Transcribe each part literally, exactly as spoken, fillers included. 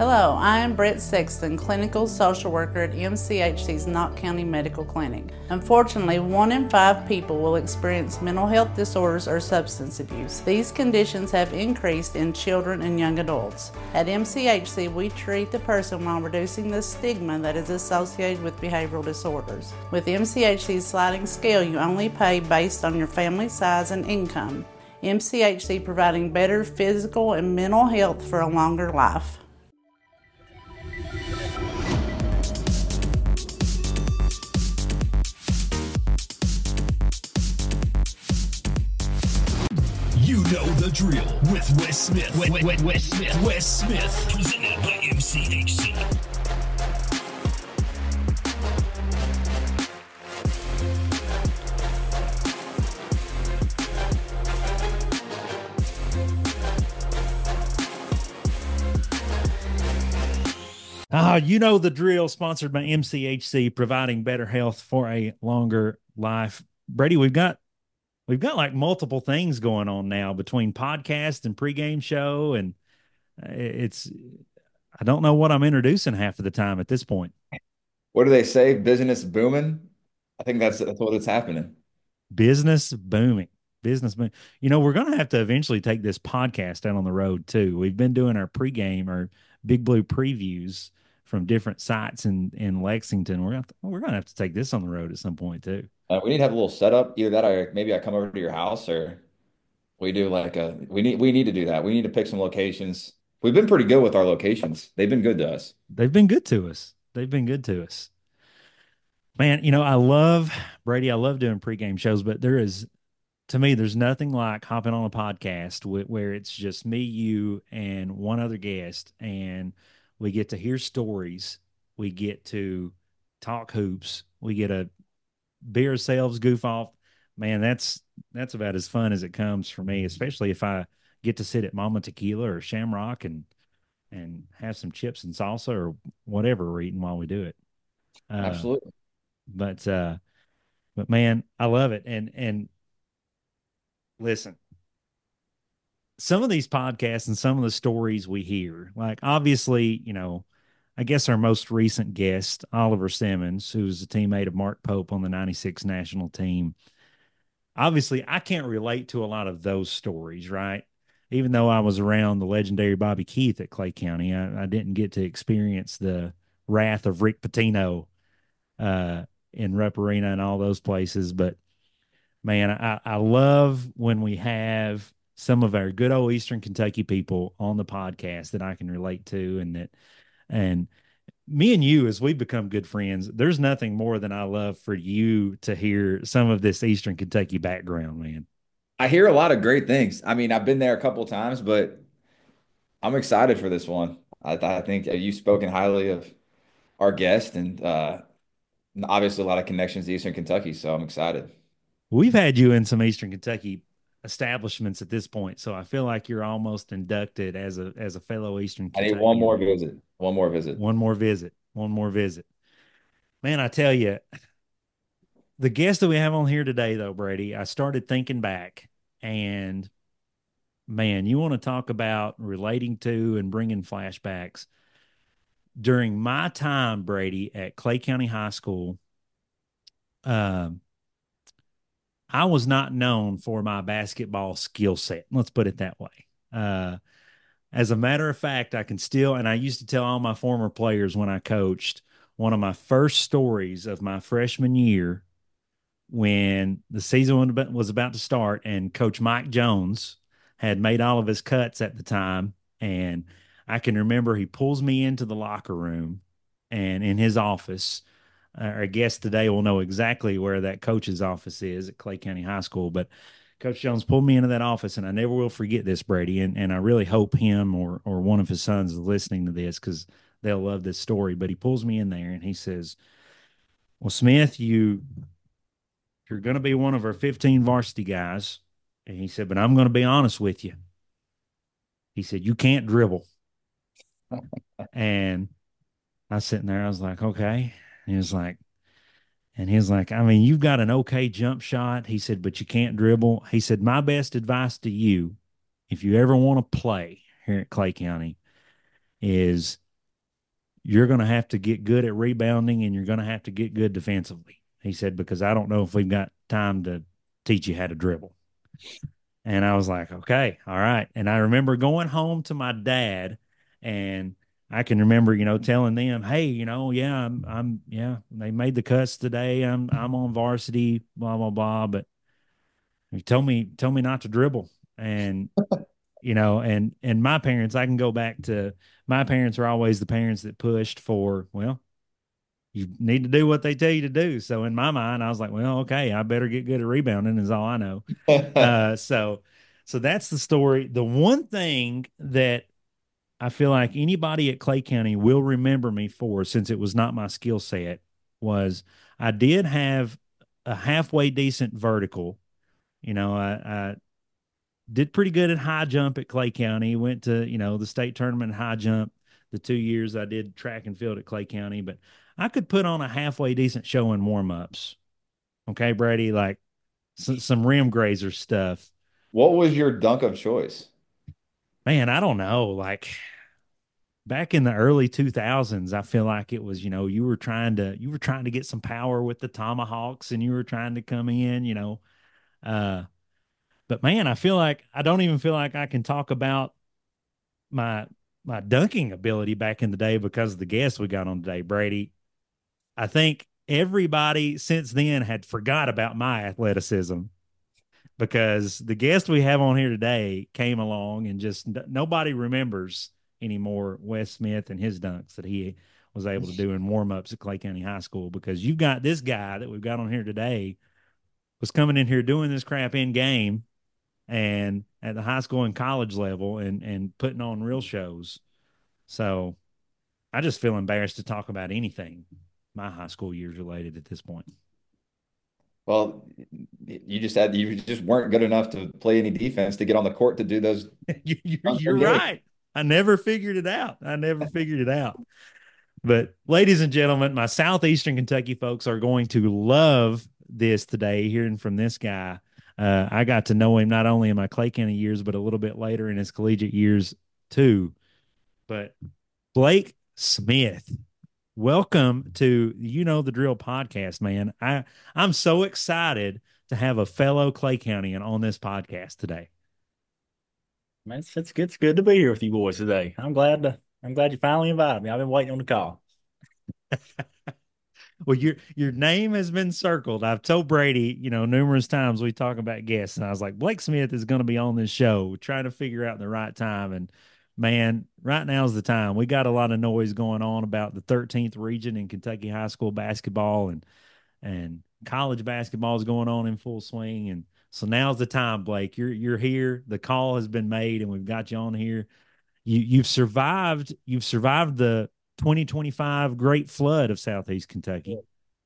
Hello, I am Brett Sexton, clinical social worker at M C H C's Knott County Medical Clinic. Unfortunately, one in five people will experience mental health disorders or substance abuse. These conditions have increased in children and young adults. At M C H C, we treat the person while reducing the stigma that is associated with behavioral disorders. With M C H C's sliding scale, you only pay based on your family size and income. M C H C providing better physical and mental health for a longer life. You know the drill with Wes Smith. Wes, Wes, Wes Smith. Wes Smith. Presented by M C H C. Ah, you know the drill, sponsored by M C H C, providing better health for a longer life. Brady, we've got we've got like multiple things going on now between podcast and pregame show, and it's I don't know what I'm introducing half of the time at this point. What do they say? Business booming? I think that's that's what is happening. Business booming. Business booming. You know, we're going to have to eventually take this podcast out on the road too. We've been doing our pregame or Big Blue previews from different sites in in Lexington. We're gonna we're gonna have to take this on the road at some point too. Uh, we need to have a little setup. Either that, or maybe I come over to your house, or we do like a we need we need to do that. We need to pick some locations. We've been pretty good with our locations. They've been good to us. They've been good to us. They've been good to us. Man, you know, I love Brady. I love doing pregame shows, but there is, to me, there's nothing like hopping on a podcast wh- where it's just me, you, and one other guest, and we get to hear stories. We get to talk hoops. We get to be ourselves, goof off. Man, that's that's about as fun as it comes for me, especially if I get to sit at Mama Tequila or Shamrock and and have some chips and salsa or whatever we're eating while we do it. Uh, Absolutely. but uh, but man, I love it. And and listen, some of these podcasts and some of the stories we hear, like obviously, you know, I guess our most recent guest, Oliver Simmons, who's a teammate of Mark Pope on the ninety-six national team. Obviously, I can't relate to a lot of those stories, right? Even though I was around the legendary Bobby Keith at Clay County, I, I didn't get to experience the wrath of Rick Pitino uh, in Rupp Arena and all those places. But man, I, I love when we have some of our good old Eastern Kentucky people on the podcast that I can relate to, and that, and me and you, as we become good friends, there's nothing more than I love for you to hear some of this Eastern Kentucky background, man. I hear a lot of great things. I mean, I've been there a couple of times, but I'm excited for this one. I, I think you've spoken highly of our guest, and uh, obviously a lot of connections to Eastern Kentucky, so I'm excited. We've had you in some Eastern Kentucky establishments at this point, so I feel like you're almost inducted as a as a fellow Eastern I need one Kentuckian. more visit. One more visit. One more visit. One more visit. Man, I tell you, the guest that we have on here today, though, Brady, I started thinking back, and man, you want to talk about relating to and bringing flashbacks. During my time, Brady, at Clay County High School, um, I was not known for my basketball skill set. Let's put it that way. Uh, as a matter of fact, I can still, and I used to tell all my former players when I coached, one of my first stories of my freshman year when the season was about to start and Coach Mike Jones had made all of his cuts at the time. And I can remember he pulls me into the locker room and in his office. Our guest today will know exactly where that coach's office is at Clay County High School. But Coach Jones pulled me into that office, and I never will forget this, Brady. And, and I really hope him or or one of his sons is listening to this because they'll love this story. But he pulls me in there and he says, "Well, Smith, you you're going to be one of our fifteen varsity guys." And he said, "But I'm going to be honest with you." He said, "You can't dribble." And I was sitting there, I was like, "Okay." And he was like, and he was like, "I mean, you've got an okay jump shot." He said, "But you can't dribble." He said, "My best advice to you, if you ever want to play here at Clay County, is you're going to have to get good at rebounding and you're going to have to get good defensively. He said, because I don't know if we've got time to teach you how to dribble. And I was like, okay, all right. And I remember going home to my dad, and I can remember, you know, telling them, hey, you know, yeah, I'm, I'm, yeah, they made the cuts today. I'm, I'm on varsity, blah, blah, blah. But he told me, told me not to dribble. And, you know, and, and my parents, I can go back to my parents are always the parents that pushed for, well, you need to do what they tell you to do. So in my mind, I was like, well, okay, I better get good at rebounding is all I know. Uh, so, so that's the story. The one thing that I feel like anybody at Clay County will remember me for, since it was not my skill set, was I did have a halfway decent vertical. You know, I, I did pretty good at high jump at Clay County. Went to, you know, the state tournament in high jump the two years I did track and field at Clay County, but I could put on a halfway decent show in warm ups. Okay, Brady, like some, some rim grazer stuff. What was your dunk of choice? Man, I don't know. Like back in the early two thousands, I feel like it was, you know, you were trying to, you were trying to get some power with the tomahawks and you were trying to come in, you know, uh, but man, I feel like I don't even feel like I can talk about my my dunking ability back in the day because of the guests we got on today, Brady. I think everybody since then had forgot about my athleticism because the guest we have on here today came along and just nobody remembers anymore Wes Smith and his dunks that he was able to do in warm-ups at Clay County High School, because you've got this guy that we've got on here today was coming in here doing this crap in game and at the high school and college level and and putting on real shows. So I just feel embarrassed to talk about anything my high school years related at this point. Well, you just had you just weren't good enough to play any defense to get on the court to do those you, dunks you're every day. right. I never figured it out. I never figured it out. But ladies and gentlemen, my Southeastern Kentucky folks are going to love this today, hearing from this guy. Uh, I got to know him not only in my Clay County years, but a little bit later in his collegiate years too. But Blake Smith, welcome to You Know the Drill podcast, man. I I'm so excited to have a fellow Clay Countyan on this podcast today. Man, it's, it's good. It's good to be here with you boys today. I'm glad to. I'm glad you finally invited me. I've been waiting on the call. Well, your your name has been circled. I've told Brady, you know, numerous times we talk about guests, and I was like, Blake Smith is going to be on this show. We're trying to figure out the right time, and man, right now is the time. We got a lot of noise going on about the thirteenth region in Kentucky high school basketball, and and college basketball is going on in full swing, and so now's the time, Blake. You're you're here. The call has been made, and we've got you on here. You you've survived. You've survived the twenty twenty-five great flood of Southeast Kentucky.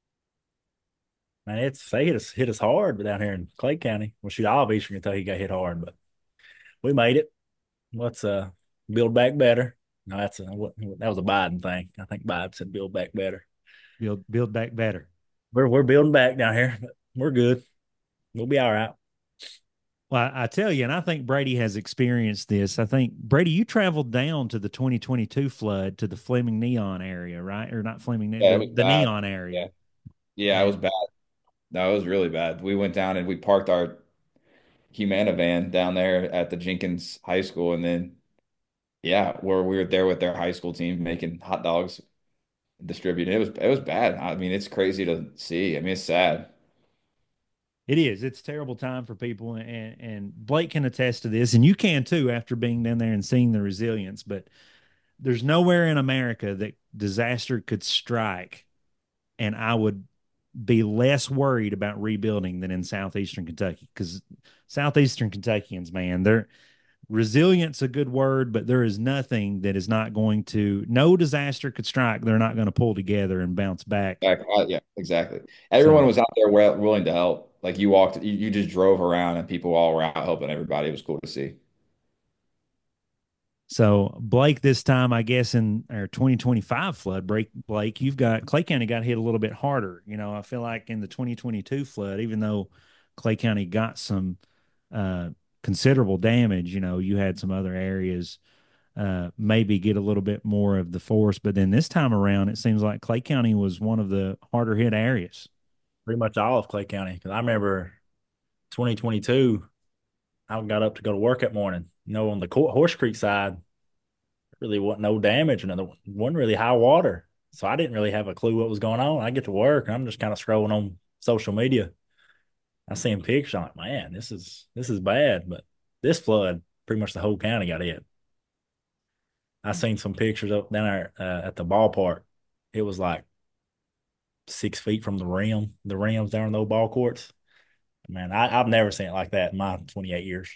Man, it's they hit us hit us hard, but down here in Clay County, well, shoot, all of Eastern Kentucky got hit hard, but we made it. Let's uh build back better. No, that's a that was a Biden thing. I think Biden said build back better. Build build back better. We're we're building back down here, but we're good. We'll be all right. Well, I, I tell you, and I think Brady has experienced this. I think Brady, you traveled down to the twenty twenty-two flood to the Fleming Neon area, right? Or not Fleming, Yeah, it the, was the bad. Neon area. Yeah, yeah, it was bad. No, it was really bad. We went down and we parked our Humana van down there at the Jenkins High School, and then yeah, where we were there with their high school team making hot dogs, distributing. It was it was bad. I mean, it's crazy to see. I mean, it's sad. It is. It's a terrible time for people, and and Blake can attest to this, and you can too after being down there and seeing the resilience. But there's nowhere in America that disaster could strike, and I would be less worried about rebuilding than in southeastern Kentucky, because southeastern Kentuckians, man, they're resilience a good word, but there is nothing that is not going to no disaster could strike. They're not going to pull together and bounce back. Back, uh, yeah, exactly. Everyone So was out there well, willing to help. Like you walked, you, you just drove around, and people all were out helping everybody. It was cool to see. So Blake, this time, I guess in our twenty twenty-five flood, break Blake, you've got Clay County got hit a little bit harder. You know, I feel like in the twenty twenty-two flood, even though Clay County got some uh, considerable damage, you know, you had some other areas uh, maybe get a little bit more of the force. But then this time around, it seems like Clay County was one of the harder hit areas. Pretty much all of Clay County. Because I remember twenty twenty-two, I got up to go to work that morning. You know, on the Horse Creek side, really wasn't no damage, and there wasn't really high water. So I didn't really have a clue what was going on. I get to work, and I'm just kind of scrolling on social media. I seen pictures. I'm like, man, this is this is bad. But this flood, pretty much the whole county got hit. I seen some pictures up down there uh, at the ballpark. It was like six feet from the rim, the rims down in those ball courts. Man, I, I've never seen it like that in my twenty-eight years.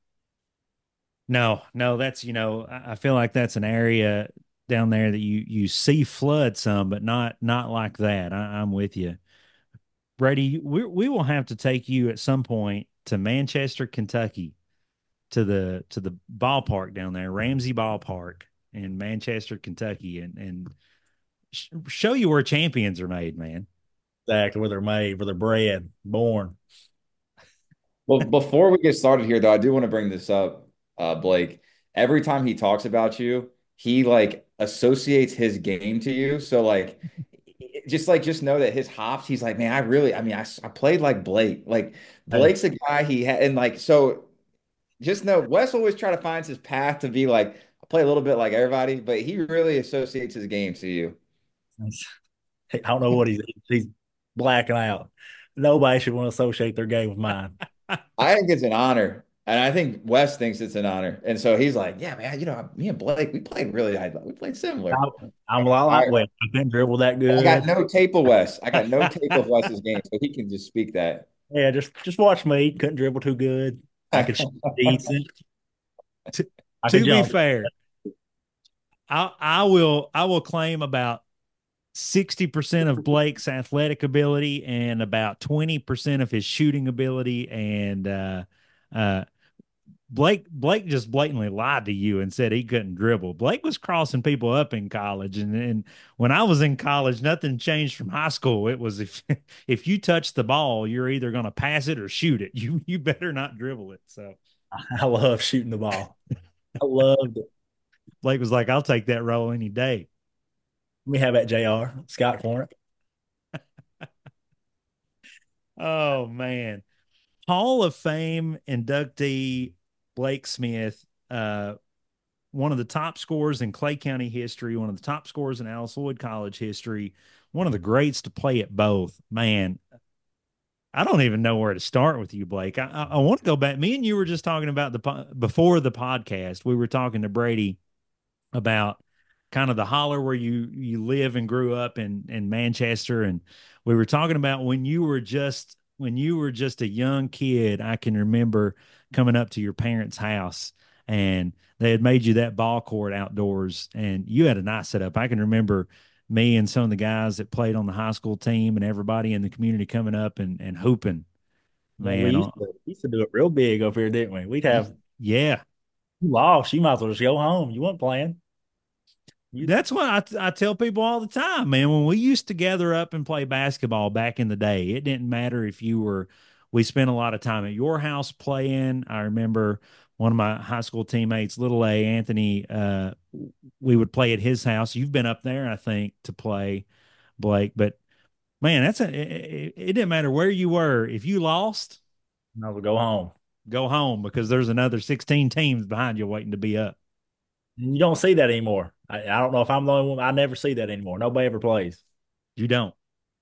No, no, that's, you know, I I feel like that's an area down there that you you see flood some, but not not like that. I, I'm with you, Brady. We we will have to take you at some point to Manchester, Kentucky, to the to the ballpark down there, Ramsey Ballpark in Manchester, Kentucky, and and sh- show you where champions are made, man. Exactly where they're made, where they're bred, born. Well, before we get started here, though, I do want to bring this up, uh, Blake. Every time he talks about you, he like associates his game to you. So like, just like just know that his hops, he's like, man, I really, I mean, I, I played like Blake. Like Hey, Blake's a guy he had, and like so. Just know Wes always try to find his path to be like I play a little bit like everybody, but he really associates his game to you. I don't know what he's he's blacking out. Nobody should want to associate their game with mine. I think it's an honor, and I think Wes thinks it's an honor, and so he's like, "Yeah, man, you know, me and Blake, we played really, we played similar." I'm, I'm a lot All like right, Wes. I couldn't dribble that I got good. no tape of Wes. I got no tape of Wes's game, so he can just speak that. Yeah, just just watch me. Couldn't dribble too good. I could shoot decent. to, I could to be jump. fair, I I will I will claim about sixty percent of Blake's athletic ability and about twenty percent of his shooting ability. And uh, uh, Blake Blake just blatantly lied to you and said he couldn't dribble. Blake was crossing people up in college, and, and when I was in college, nothing changed from high school. It was if if you touch the ball, you're either going to pass it or shoot it. You you better not dribble it. So I love shooting the ball. I loved it. Blake was like, "I'll take that role any day." Let me have that J R Scott Corner. Oh man. Hall of Fame inductee Blake Smith, uh, one of the top scorers in Clay County history, one of the top scorers in Alice Lloyd College history, one of the greats to play at both. Man, I don't even know where to start with you, Blake. I, I, I want to go back. Me and you were just talking about the before the podcast. We were talking to Brady about kind of the holler where you you live and grew up in in Manchester, and we were talking about when you were just when you were just a young kid. I can remember coming up to your parents' house, and they had made you that ball court outdoors, and you had a nice setup. I can remember me and some of the guys that played on the high school team and everybody in the community coming up and and hooping. Man, we Man, used uh, to, used to do it real big over here, didn't we? We'd have yeah. you lost. You might as well just go home. You weren't playing. You That's what I, I tell people all the time, man. When we used to gather up and play basketball back in the day, it didn't matter if you were, we spent a lot of time at your house playing. I remember one of my high school teammates, Little A, Anthony, uh, we would play at his house. You've been up there, I think, to play, Blake. But man, that's a, it, it didn't matter where you were. If you lost, might as well go home. go home because there's another sixteen teams behind you waiting to be up. You don't see that anymore. I, I don't know if I'm the only one. I never see that anymore. Nobody ever plays. You don't.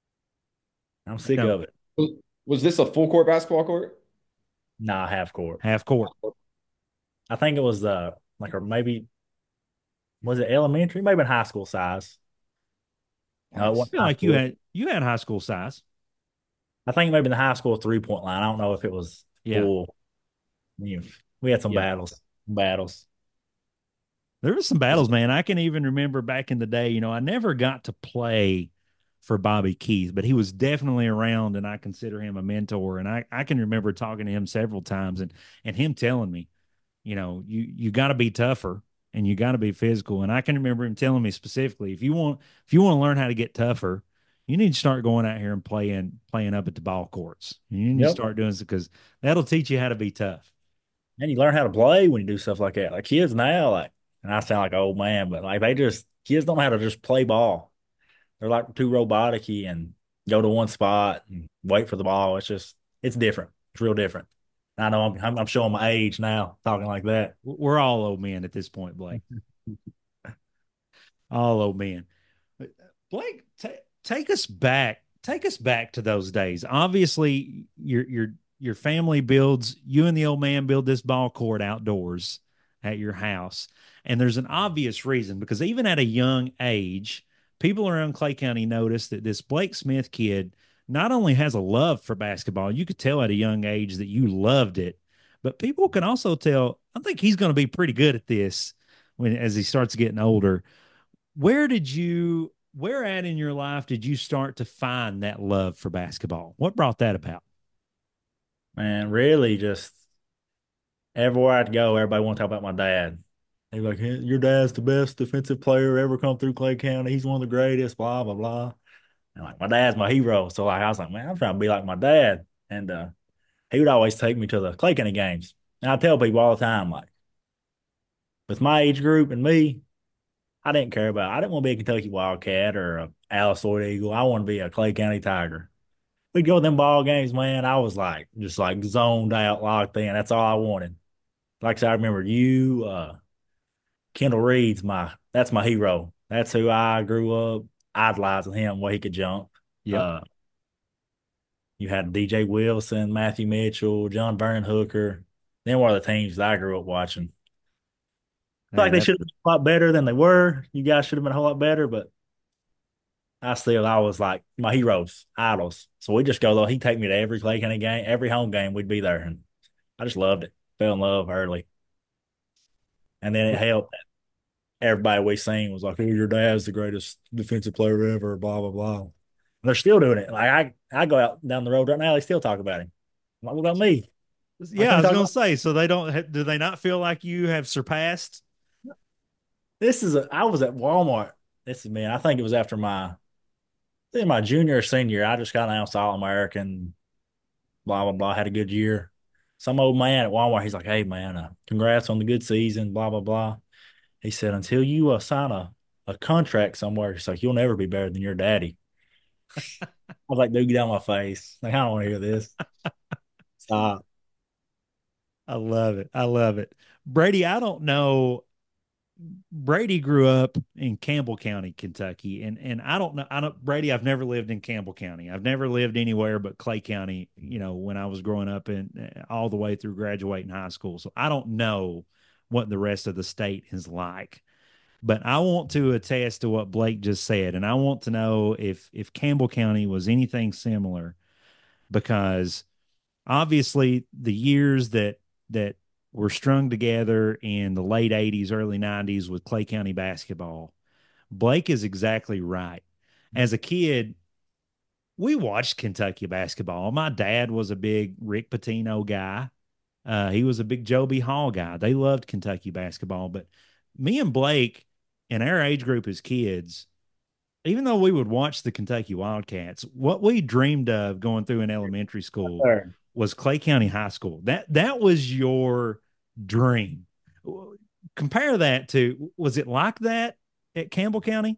I'm sick No, of it. Was this a full court basketball court? Nah, half court. half court. I think it was uh like or maybe was it elementary? Maybe in high school size. No, it I Nice. wasn't feel high like you school. had you had high school size. I think maybe in the high school three point line. I don't know if it was Yeah. full. You know, we had some Yeah. battles. Battles. There was some battles, man. I can even remember back in the day, you know, I never got to play for Bobby Keith, but he was definitely around and I consider him a mentor. And I, I can remember talking to him several times and and him telling me, you know, you you got to be tougher and you got to be physical. And I can remember him telling me specifically, if you want if you want to learn how to get tougher, you need to start going out here and playing playing up at the ball courts. You need to Yep. start doing this because that'll teach you how to be tough. And you learn how to play when you do stuff like that. Like kids now, like And I sound like an old man, but like they just kids don't know how to just play ball. They're like too robotic-y and go to one spot and wait for the ball. It's just it's different. It's real different. I know I'm I'm, I'm showing my age now talking like that. We're all old men at this point, Blake. All old men. Blake, ta take us back. Take us back to those days. Obviously, your your your family builds. You and the old man build this ball court outdoors at your house, and there's an obvious reason because even at a young age, people around Clay County noticed that this Blake Smith kid not only has a love for basketball. You could tell at a young age that you loved it, but people can also tell. I think he's going to be pretty good at this when as he starts getting older. Where did you where at in your life did you start to find that love for basketball? What brought that about? Man, really just everywhere I'd go, everybody want to talk about my dad. They're like, "Hey, your dad's the best defensive player ever come through Clay County. He's one of the greatest, blah, blah, blah." And like my dad's my hero. So like I was like, man, I'm trying to be like my dad. And uh he would always take me to the Clay County games. And I tell people all the time, like, with my age group and me, I didn't care about I didn't want to be a Kentucky Wildcat or a Alice Lloyd Eagle. I want to be a Clay County Tiger. We'd go to them ball games, man. I was like just like zoned out, locked in. That's all I wanted. Like I said, I remember you, uh, Kendall Reed's my that's my hero. That's who I grew up idolizing him, where he could jump. Yep. Uh, you had D J Wilson, Matthew Mitchell, John Vernon Hooker. Them were the teams that I grew up watching. Feel like Man, they that should have been a lot better than they were. You guys should have been a whole lot better, but I still I was like my heroes, idols. So we just go though. He'd take me to every Clay County game, every home game. We'd be there, and I just loved it. Fell in love early, and then it helped. Everybody we seen was like, "Oh, your dad's the greatest defensive player ever." Blah blah blah. And they're still doing it. Like I, I go out down the road right now. They still talk about him. I'm like, what about me? I yeah, I can't was talk gonna about say, so they don't do they not feel like you have surpassed? this. Is a. I was at Walmart. This is man. I think it was after my, in my junior or senior year. I just got announced All American. Blah blah blah. Had a good year. Some old man at Walmart. He's like, "Hey man, uh, congrats on the good season." Blah blah blah. He said, "Until you uh, sign a a contract somewhere, he's like, you'll never be better than your daddy." I was like, dude, get out of my face. Like, I don't want to hear this. Stop. I love it. I love it. Brady, I don't know. Brady grew up in Campbell County, Kentucky, and and I don't know. I don't Brady. I've never lived in Campbell County. I've never lived anywhere but Clay County. You know, when I was growing up and all the way through graduating high school, so I don't know what the rest of the state is like. But I want to attest to what Blake just said, and I want to know if if Campbell County was anything similar, because obviously the years that that were strung together in the late eighties, early nineties with Clay County basketball. Blake is exactly right. As a kid, we watched Kentucky basketball. My dad was a big Rick Pitino guy. Uh, he was a big Joe B. Hall guy. They loved Kentucky basketball. But me and Blake in our age group as kids, even though we would watch the Kentucky Wildcats, what we dreamed of going through in elementary school Sir. was Clay County High School. That that was your dream. Compare that to, was it like that at Campbell County?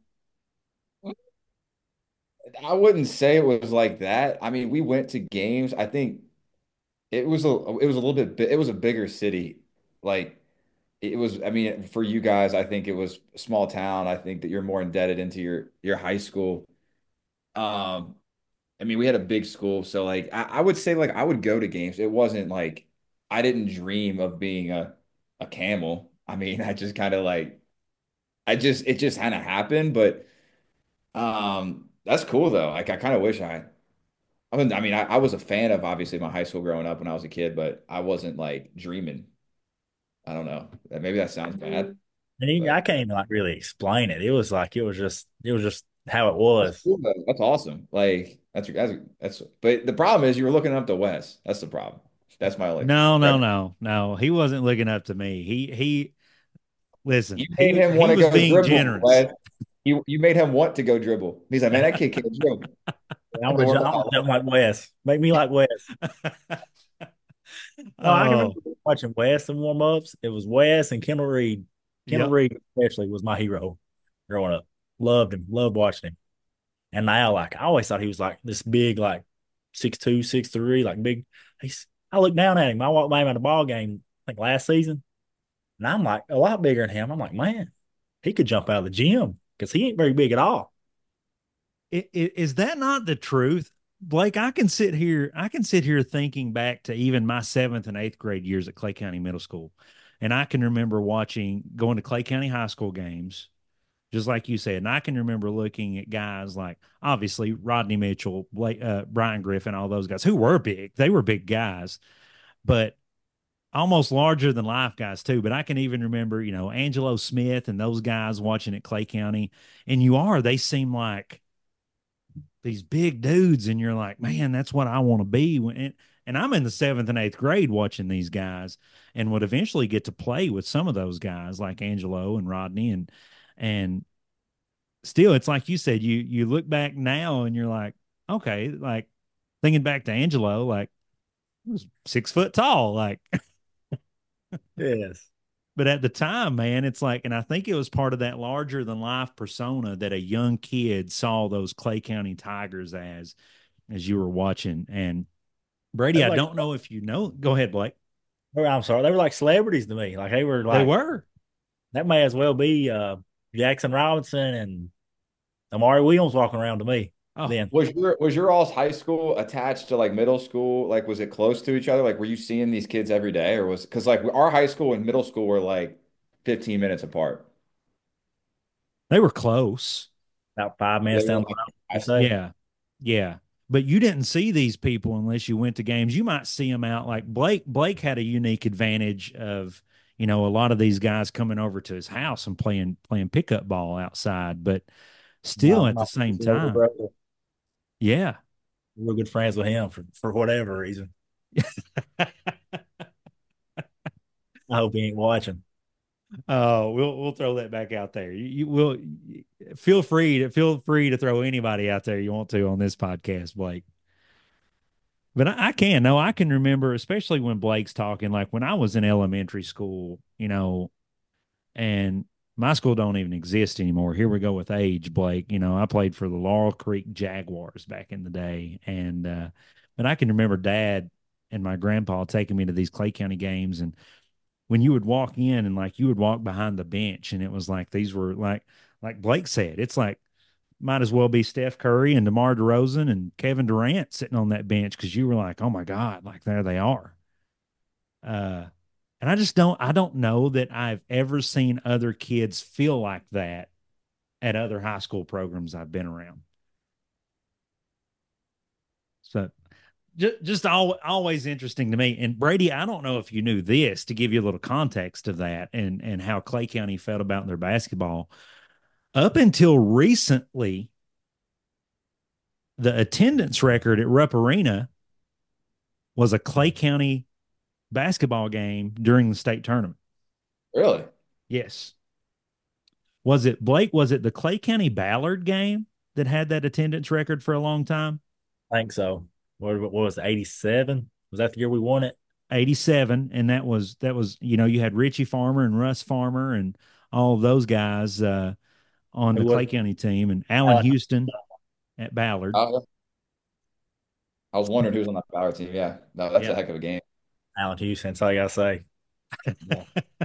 I wouldn't say it was like that. I mean, we went to games. I think it was a it was a little bit bi- it was a bigger city. Like it was, I mean, for you guys, I think it was a small town. I think that you're more indebted into your your high school. Um, I mean, we had a big school, so like I, I would say like I would go to games. It wasn't like I didn't dream of being a a camel. I mean, I just kind of like I just it just kind of happened, but um that's cool though. Like I kind of wish I I mean, I mean I, I was a fan of obviously my high school growing up when I was a kid, but I wasn't like dreaming. I don't know. Maybe that sounds bad, And he, but I can't even like really explain it. It was like it was just it was just how it that's was. cool though. That's awesome. Like that's that's that's but the problem is you were looking up to Wes. That's the problem. That's my only No, no, gripe. no, no. He wasn't looking up to me. He he You listen, made he him he want to was go being dribble, generous. Wes. You you made him want to go dribble. He's like, man, that kid can't dribble. I I want to want I want to to jump like Wes. Make me like Wes. No, I can remember Oh, watching Wes and warm ups. It was Wes and Kendall Reed. Kendall Yep. Reed especially was my hero growing up. Loved him, loved watching him. And now, like, I always thought he was like this big, like six two, six three, like big. He's I look down at him. I walked by him at a ball game, I think last season, and I'm like a lot bigger than him. I'm like, man, he could jump out of the gym because he ain't very big at all. I- i- Is that not the truth? Blake, I can sit here, I can sit here thinking back to even my seventh and eighth grade years at Clay County Middle School. And I can remember watching, going to Clay County High School games, just like you said. And I can remember looking at guys like, obviously, Rodney Mitchell, Blake, uh, Brian Griffin, all those guys who were big. They were big guys, but almost larger than life guys too. But I can even remember, you know, Angelo Smith and those guys watching at Clay County. And you are, they seem like these big dudes, and you're like, man, that's what I want to be. And, and I'm in the seventh and eighth grade watching these guys, and would eventually get to play with some of those guys like Angelo and Rodney, and and still, it's like you said, you you look back now and you're like, okay, like thinking back to Angelo, like he was six foot tall, like. Yes. But at the time, man, it's like, and I think it was part of that larger than life persona that a young kid saw those Clay County Tigers as, as you were watching. And They Brady, were I like, don't know if you know. Go ahead, Blake. oh, I'm sorry, they were like celebrities to me. Like they were They like were. that may as well be uh, Jackson Robinson and Amari Williams walking around to me. Oh, Then Was your was your all's high school attached to like middle school? Like, was it close to each other? Like, were you seeing these kids every day, or was because like our high school and middle school were like fifteen minutes apart? they were close. about five They minutes were down the like, road, I, you say. Yeah. Yeah. But you didn't see these people unless you went to games. You might see them out like Blake. Blake had a unique advantage of, you know, a lot of these guys coming over to his house and playing playing pickup ball outside. But still My, at my the same older time, brother, yeah. real good friends with him for, for whatever reason. I hope he ain't watching. Oh, we'll we'll throw that back out there. You, you will feel free to feel free to throw anybody out there you want to on this podcast, Blake. But I, I can no, I can remember, especially when Blake's talking, like when I was in elementary school, you know, and my school don't even exist anymore. Here we go with age, Blake. You know, I played for the Laurel Creek Jaguars back in the day, and uh, but I can remember Dad and my grandpa taking me to these Clay County games, and when you would walk in and like you would walk behind the bench and it was like these were like like Blake said, it's like might as well be Steph Curry and DeMar DeRozan and Kevin Durant sitting on that bench because you were like, oh my God, like there they are. Uh and I just don't I don't know that I've ever seen other kids feel like that at other high school programs I've been around. So just, just al always interesting to me. And Brady, I don't know if you knew this to give you a little context of that and and how Clay County felt about their basketball. Up until recently, the attendance record at Rupp Arena was a Clay County basketball game during the state tournament. really? Yes. Was it Blake? Was it the Clay County Ballard game that had that attendance record for a long time? I think so. What, what was it, eighty-seven? Was that the year we won it? eighty-seven, and that was that was you know you had Richie Farmer and Russ Farmer and all of those guys uh, on Who the was Clay it? County team, and Alan Alan, Houston at Ballard. Uh, I was wondering who was on that power team. Yeah, no, that's a Yeah, heck of a game. Alan Houston. That's all I got to say. Yeah.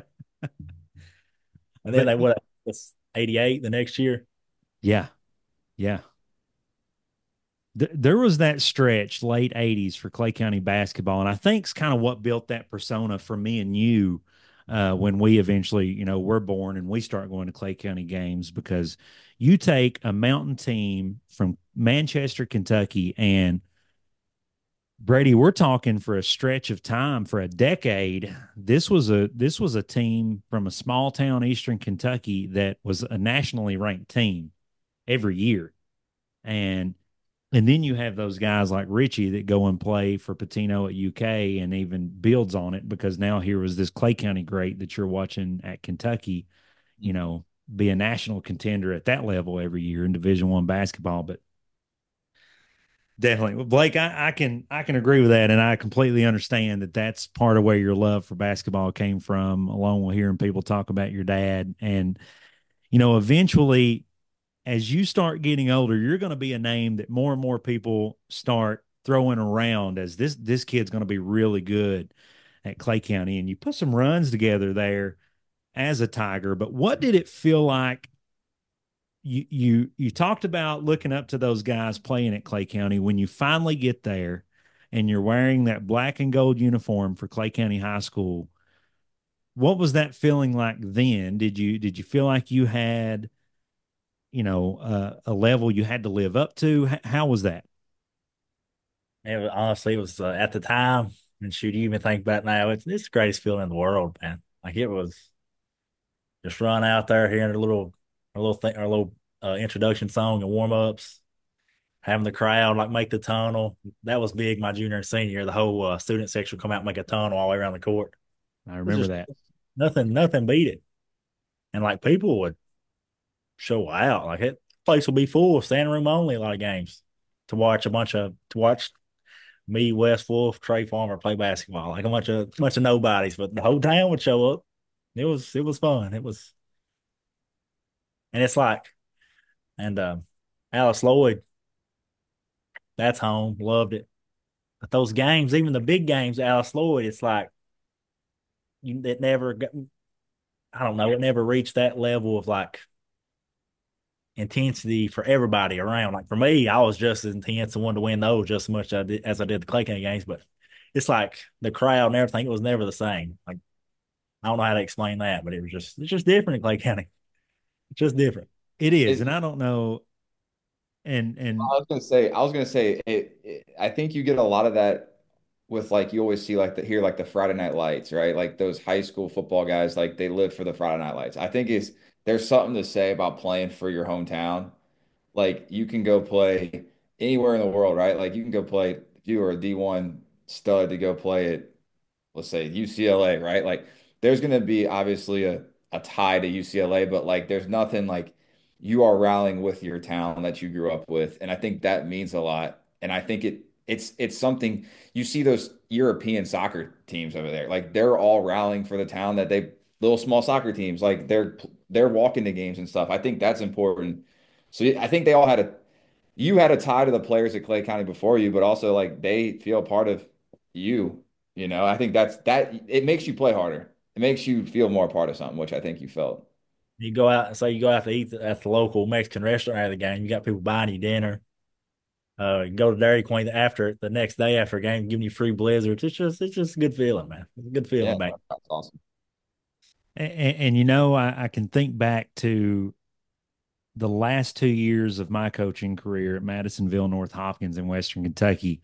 And then but they what? It's eighty-eight the next year. yeah, yeah. Th- there was that stretch, late eighties for Clay County basketball, and I think it's kind of what built that persona for me and you uh, when we eventually, you know, were born and we start going to Clay County games because you take a mountain team from Manchester, Kentucky, and Brady, we're talking for a stretch of time for a decade. This was a this was a team from a small town, Eastern Kentucky, that was a nationally ranked team every year, and and then you have those guys like Richie that go and play for Patino at U K and even builds on it because now here was this Clay County great that you're watching at Kentucky, you know, be a national contender at that level every year in Division One basketball. But Definitely. Well, Blake, I, I can I can agree with that, and I completely understand that that's part of where your love for basketball came from, along with hearing people talk about your dad. And you know, eventually, as you start getting older, you're going to be a name that more and more people start throwing around as this this kid's going to be really good at Clay County. And you put some runs together there as a Tiger. But what did it feel like? You you you talked about looking up to those guys playing at Clay County. When you finally get there and you're wearing that black and gold uniform for Clay County High School, what was that feeling like then? Did you did you feel like you had, you know, uh, a level you had to live up to? H- how was that? It was, honestly, it was uh, at the time, and shoot, you even think about it now, it's it's the greatest feeling in the world, man. Like it was just run out there, hearing a little, a little thing, a little uh, introduction song and warm ups, having the crowd like make the tunnel. That was big my junior and senior year. The whole uh, student section would come out and make a tunnel all the way around the court. I It was remember just that. nothing, nothing beat it. And like people would show out, like it place would be full, standing room only. A lot of games to watch a bunch of to watch me, Wes Wolf, Trey Farmer play basketball, like a bunch of bunch of nobodies, but the whole town would show up. It was it was fun. It was, and it's like, and um, Alice Lloyd, that's home, loved it. But those games, even the big games, Alice Lloyd, it's like you it never got, I don't know, it never reached that level of like intensity for everybody around. Like for me, I was just as intense and wanted to win those just as much as I did, as I did the Clay County games. But it's like the crowd and everything, it was never the same. Like I don't know how to explain that, but it was just it's just different in Clay County. It's just different. It is, Is and I don't know. And I and was gonna say, I was gonna say, it, it, I think you get a lot of that with like you always see like the here like the Friday Night Lights, right? Like those high school football guys, like they live for the Friday Night Lights. I think is there's something to say about playing for your hometown. Like you can go play anywhere in the world, right? Like you can go play if you were a D one stud to go play at let's say U C L A, right? Like there's going to be obviously a, a tie to U C L A, but like there's nothing like you are rallying with your town that you grew up with. And I think that means a lot. And I think it it's it's something you see those European soccer teams over there. Like they're all rallying for the town that they little small soccer teams, like they're they're walking to games and stuff. I think that's important. So I think they all had a you had a tie to the players at Clay County before you, but also like they feel part of you. You know, I think that's that it makes you play harder. It makes you feel more a part of something, which I think you felt. You go out and say you go out to eat at the local Mexican restaurant after the game. You got people buying you dinner. Uh, you go to Dairy Queen after the next day after a game, giving you free blizzards. It's just it's just a good feeling, man. It's a good Yeah, feeling, man. that's awesome. and, and you know, I, I can think back to the last two years of my coaching career at Madisonville North Hopkins in Western Kentucky.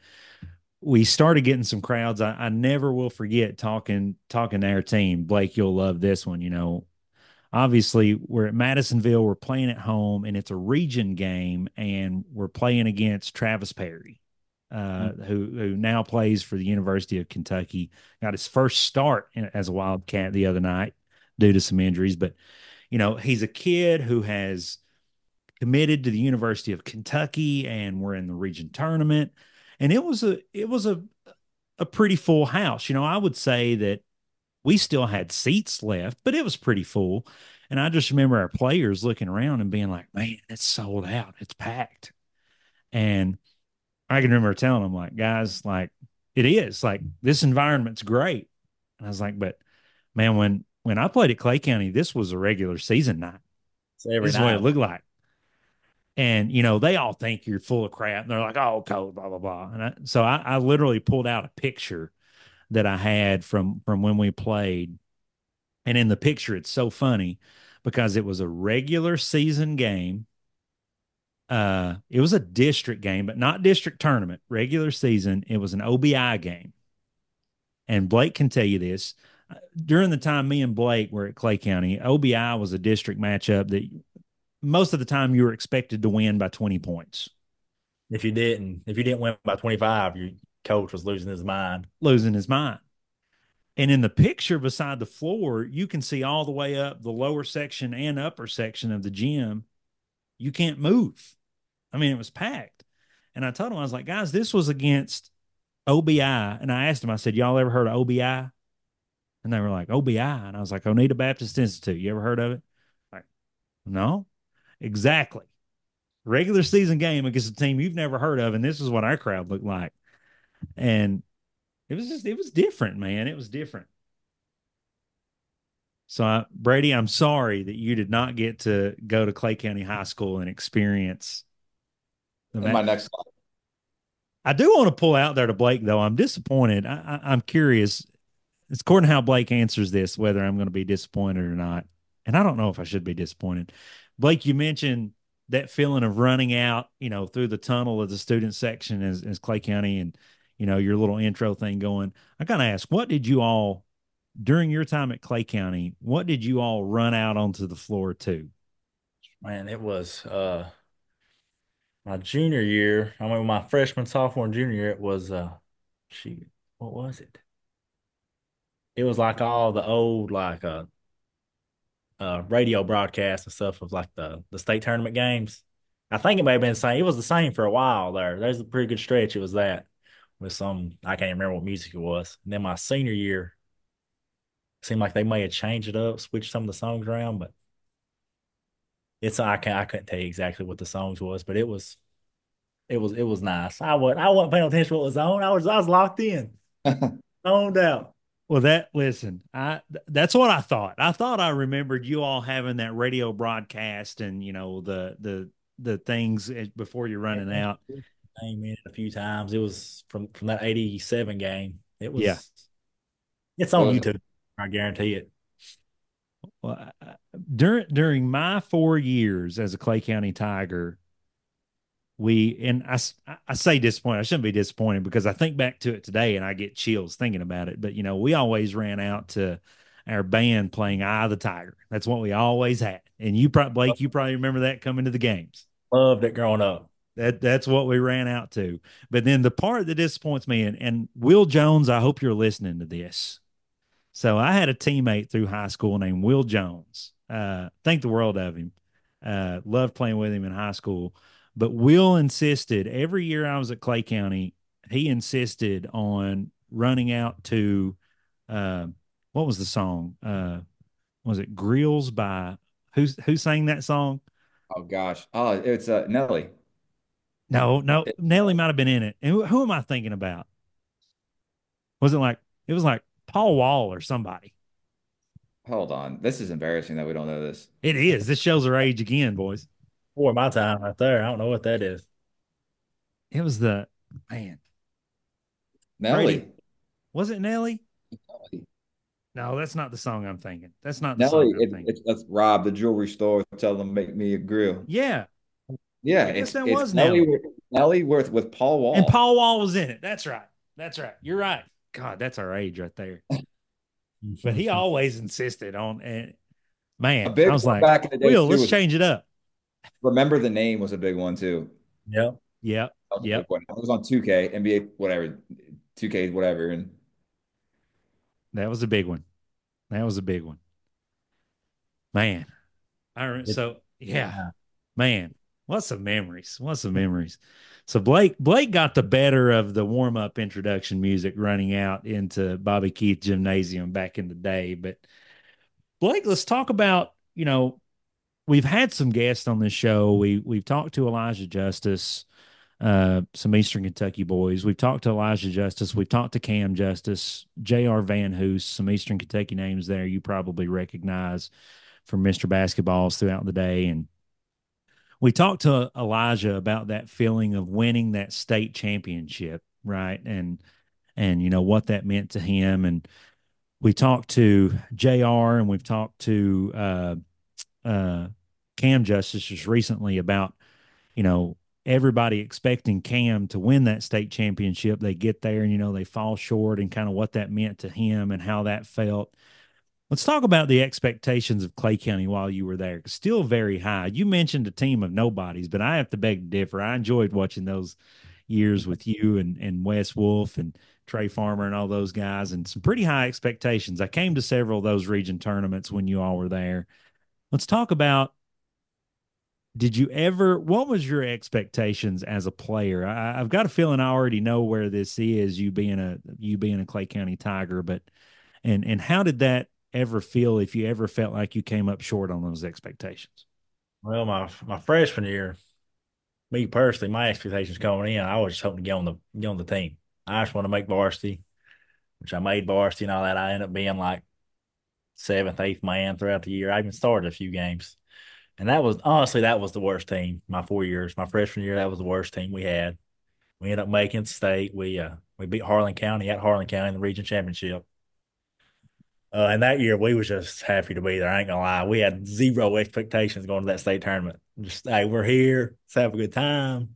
We started getting some crowds. I, I never will forget talking talking to our team. Blake, you'll love this one. You know, obviously we're at Madisonville, we're playing at home, and it's a region game, and we're playing against Travis Perry, uh, who who now plays for the University of Kentucky. Got his first start in, as a Wildcat the other night due to some injuries, but you know he's a kid who has committed to the University of Kentucky, and we're in the region tournament, and it was a it was a a pretty full house. You know, I would say that we still had seats left, but it was pretty full. And I just remember our players looking around and being like, man, it's sold out. It's packed. And I can remember telling them, like, guys, like, it is like this environment's great. And I was like, but man, when when I played at Clay County, this was a regular season night. It's every This is what it night. looked like. And, you know, they all think you're full of crap. And they're like, oh, cold, blah, blah, blah. And I, so I, I literally pulled out a picture that I had from from when we played. And in the picture, it's so funny because it was a regular season game. Uh, it was a district game, but not district tournament, regular season. It was an O B I game. And Blake can tell you this. Uh, During the time me and Blake were at Clay County, O B I was a district matchup that most of the time you were expected to win by twenty points, If you didn't, if you didn't win by twenty-five, your coach was losing his mind. losing his mind. And in the picture beside the floor, you can see all the way up the lower section and upper section of the gym. You can't move. I mean, it was packed. And I told them, I was like, guys, this was against O B I. And I asked them, I said, y'all ever heard of O B I? And they were like, O B I. And I was like, Oneida Baptist Institute. You ever heard of it? Like, no, exactly. Regular season game against a team you've never heard of. And this is what our crowd looked like. And it was just, it was different, man. It was different. So, I, Brady, I'm sorry that you did not get to go to Clay County High School and experience the In ma- my next slide. I do want to pull out there to Blake, though. I'm disappointed. I, I, I'm curious. It's according to how Blake answers this, whether I'm going to be disappointed or not. And I don't know if I should be disappointed. Blake, you mentioned that feeling of running out, you know, through the tunnel of the student section as, as Clay County and, you know, your little intro thing going. I kind of ask, what did you all, during your time at Clay County, what did you all run out onto the floor to? Man, it was uh my junior year. I mean, my freshman, sophomore, and junior year, it was uh, shoot, what was it? It was like all the old like uh, uh radio broadcasts and stuff of like the the state tournament games. I think it may have been the same. It was the same for a while there. There's a pretty good stretch. It was that with some I can't remember what music it was. And then my senior year, it seemed like they may have changed it up, switched some of the songs around, but it's I can't I couldn't tell you exactly what the songs was, but it was it was it was nice. I wasn't I wasn't paying attention to what was on. I was I was locked in, zoned out. Well, that listen, I that's what I thought. I thought I remembered you all having that radio broadcast and you know the the the things before you're running out. Came in a few times. It was from from that eighty-seven game. It Yeah. was. It's on Was- YouTube. I guarantee it. Well, I- during during my four years as a Clay County Tiger, we and I, s- I say disappointed. I shouldn't be disappointed because I think back to it today and I get chills thinking about it. But you know, we always ran out to our band playing "Eye of the Tiger." That's what we always had. And you probably Blake, you probably remember that coming to the games. Loved it growing up. That that's what we ran out to. But then the part that disappoints me, and, and Will Jones, I hope you're listening to this. So I had a teammate through high school named Will Jones. Uh, think the world of him. Uh, loved playing with him in high school. But Will insisted every year I was at Clay County, he insisted on running out to uh, what was the song? Uh, was it Grills by who who sang that song? Oh gosh. Oh, it's uh, Nelly. No, no, It- Nelly might have been in it. And who, who am I thinking about? Was it like it was like Paul Wall or somebody? Hold on. This is embarrassing that we don't know this. It is. This shows our age again, boys. Boy, my time right there. I don't know what that is. It was the man. Nelly. Brady. Was it Nelly? Nelly. No, that's not the song I'm thinking. That's not the Nelly, song I'm it, thinking. it's that's Rob, the jewelry store. Tell them make me a grill. Yeah, Yeah, I guess it's that it's was Nelly. Nelly. With, Nelly with with Paul Wall. and Paul Wall was in it. That's right. That's right. You're right. God, that's our age right there. But he always insisted on, and man, A big I was one like, back in the day Will, too let's was change it up. Remember the Name was a big one too. Yep. Yep. That was a Yep. big one. It was on two K, N B A, whatever, two K, whatever, and That was a big one. That was a big one. Man. I re- It- so yeah, man, what's some memories? What's some memories? So Blake Blake got the better of the warm up introduction music running out into Bobby Keith Gymnasium back in the day. But Blake, let's talk about, you know, we've had some guests on this show. We we've talked to Elijah Justice, uh, some Eastern Kentucky boys. We've talked to Elijah Justice. We've talked to Cam Justice, J R. Van Hoos, some Eastern Kentucky names there you probably recognize from Mister Basketballs throughout the day. And we talked to Elijah about that feeling of winning that state championship, right? And and you know what that meant to him. And we talked to J R and we've talked to uh, uh, Cam Justice just recently about, you know, everybody expecting Cam to win that state championship. They get there and, you know, they fall short and kind of what that meant to him and how that felt. Let's talk about the expectations of Clay County while you were there. Still very high. You mentioned a team of nobodies, but I have to beg to differ. I enjoyed watching those years with you and, and Wes Wolf and Trey Farmer and all those guys, and some pretty high expectations. I came to several of those region tournaments when you all were there. Let's talk about did you ever, what was your expectations as a player? I, I've got a feeling I already know where this is, you being a you being a Clay County Tiger, but and and how did that ever feel if you ever felt like you came up short on those expectations? Well, my my freshman year, me personally, my expectations coming in, I was just hoping to get on the get on the team. I just want to make varsity, which I made varsity and all that. I ended up being like seventh, eighth man throughout the year. I even started a few games. And that was honestly that was the worst team my four years. My freshman year, that was the worst team we had. We ended up making state. We uh we beat Harlan County at Harlan County in the region championship. Uh, and that year we was just happy to be there. I ain't gonna lie. We had zero expectations going to that state tournament. Just hey, we're here. Let's have a good time.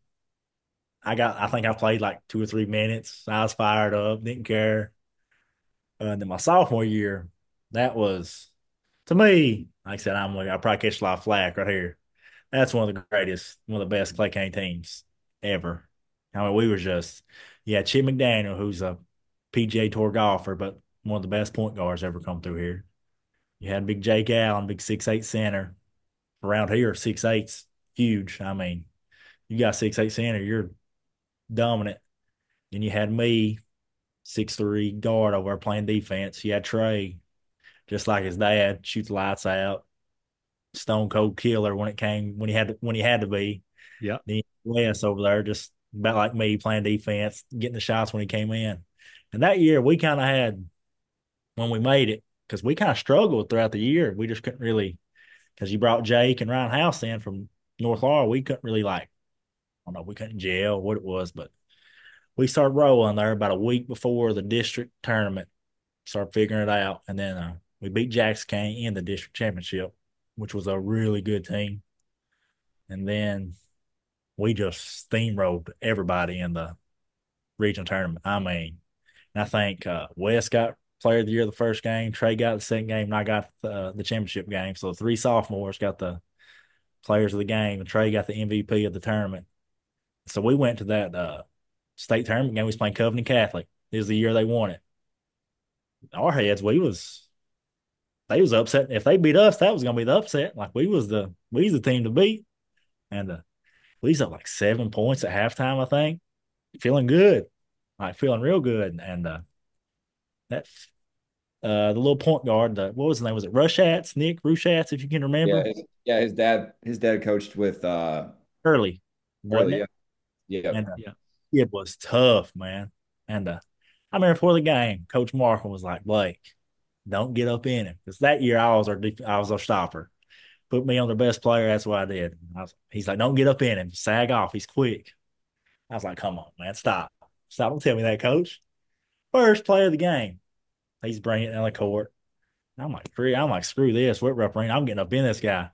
I got I think I played like two or three minutes. I was fired up, didn't care. Uh, and then my sophomore year, that was to me, like I said, I'm like I probably catch a lot of flack right here. That's one of the greatest, one of the best Clay County teams ever. I mean, we were just, yeah, Chip McDaniel, who's a P G A Tour golfer, but one of the best point guards ever come through here. You had big Jake Allen, big six eight center. Around here, six eight's huge. I mean, you got six eight center, you're dominant. Then you had me, six three guard over there playing defense. You had Trey, just like his dad, shoot the lights out. Stone cold killer when it came when he had to, when he had to be. Yeah. The West over there, just about like me playing defense, getting the shots when he came in. And that year we kind of had when we made it because we kind of struggled throughout the year. We just couldn't really because you brought Jake and Ryan House in from North Laurel. We couldn't really like I don't know we couldn't gel what it was, but we started rolling there about a week before the district tournament. Started figuring it out, and then uh, we beat Jackson County in the district championship, which was a really good team. And then we just steamrolled everybody in the regional tournament. I mean, I think uh, Wes got player of the year the first game, Trey got the second game, and I got the, the championship game. So three sophomores got the players of the game, and Trey got the M V P of the tournament. So we went to that uh, state tournament game. We was playing Covenant Catholic. It was the year they won it. Our heads, we was they was upset. If they beat us, that was gonna be the upset. Like we was the we was the team to beat. And uh, we was up like seven points at halftime, I think. Feeling good. Like feeling real good. And uh that uh the little point guard, the what was his name? Was it Rushatz, Nick Rushatz, if you can Yeah, remember? his, yeah, his dad his dad coached with uh Early, wasn't early, it? yeah. Yeah. And uh, Yeah. it was tough, man. And uh I remember before the game, Coach Markham was like, Blake, don't get up in him. Because that year I was our def- I was our stopper. Put me on the best player. That's what I did. I was, he's like, don't get up in him. Sag off. He's quick. I was like, come on, man. Stop. Stop. Don't tell me that, coach. First play of the game. He's bringing it down the court. I'm like, free. I'm like, screw this. Whip referee. I'm getting up in this guy.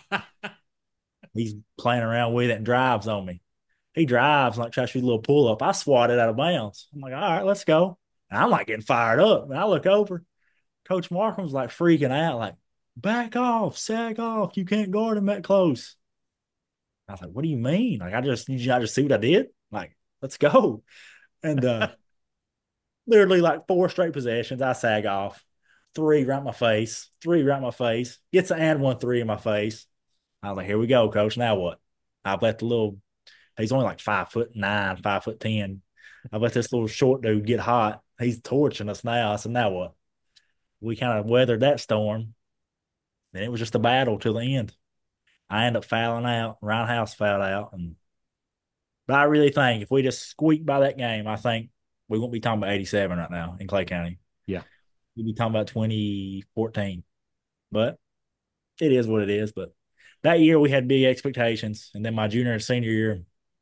He's playing around with it and drives on me. He drives, like, try to shoot a little pull up. I swat it out of bounds. I'm like, all right, let's go. And I'm like getting fired up. And I look over. Coach Markham's like freaking out, like, back off, sag off. You can't guard him that close. I was like, what do you mean? Like, I just, you just see what I did? Like, let's go. And uh literally like four straight possessions, I sag off. Three right in my face. Three right in my face. Gets an and one three in my face. I was like, here we go, coach. Now what? I've let the little, he's only like five foot nine, five foot ten. I've let this little short dude get hot. He's torching us now. I said, now what? We kind of weathered that storm. Then it was just a battle till the end. I ended up fouling out. Ryan House fouled out. And but I really think if we just squeak by that game, I think we won't be talking about eighty-seven right now in Clay County. Yeah. We'll be talking about twenty fourteen. But it is what it is. But that year we had big expectations. And then my junior and senior year,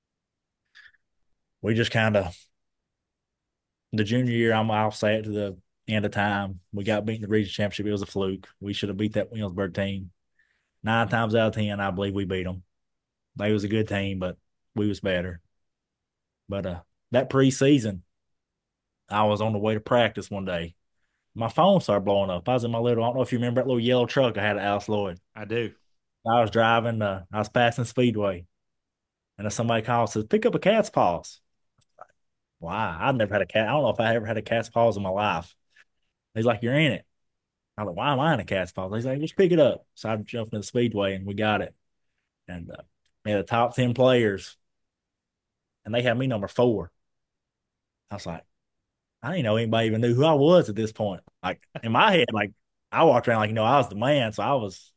we just kind of, the junior year, I'm, I'll say it to the end of time. We got beaten in the region championship. It was a fluke. We should have beat that Williamsburg team. Nine times out of ten, I believe we beat them. They was a good team, but we was better. But uh, that preseason, I was on the way to practice one day. My phone started blowing up. I was in my little, I don't know if you remember that little yellow truck I had at Alice Lloyd. I do. I was driving, uh, I was passing Speedway, and then somebody called and says, pick up a cat's paws. Why? I've never had a cat. I don't know if I ever had a cat's paws in my life. He's like, you're in it. I'm like, why am I in a cat's paws? He's like, just pick it up. So I jumped in the Speedway, and we got it. and uh, they had the top ten players, and they had me number four. I was like, I didn't know anybody even knew who I was at this point. Like in my head, like I walked around like, you know, I was the man. So I was,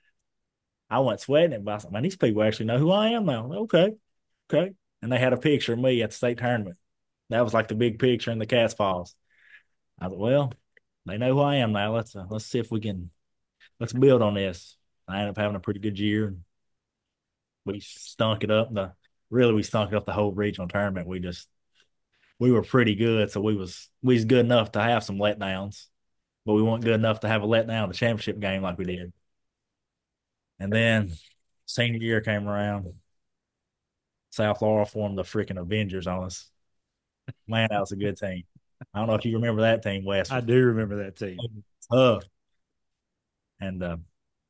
I wasn't sweating it, but I was like, man, these people actually know who I am now. Okay, okay. And they had a picture of me at the state tournament. That was like the big picture in the Cats Falls. I was like, well, they know who I am now. Let's uh, let's see if we can let's build on this. I ended up having a pretty good year. We stunk it up. The really we stunk it up the whole regional tournament. We just we were pretty good, so we was we was good enough to have some letdowns, but we weren't good enough to have a letdown in the championship game like we did. And then senior year came around. South Laurel formed the freaking Avengers on us. Man, that was a good team. I don't know if you remember that team, Wes. I do remember that team. Tough. And uh,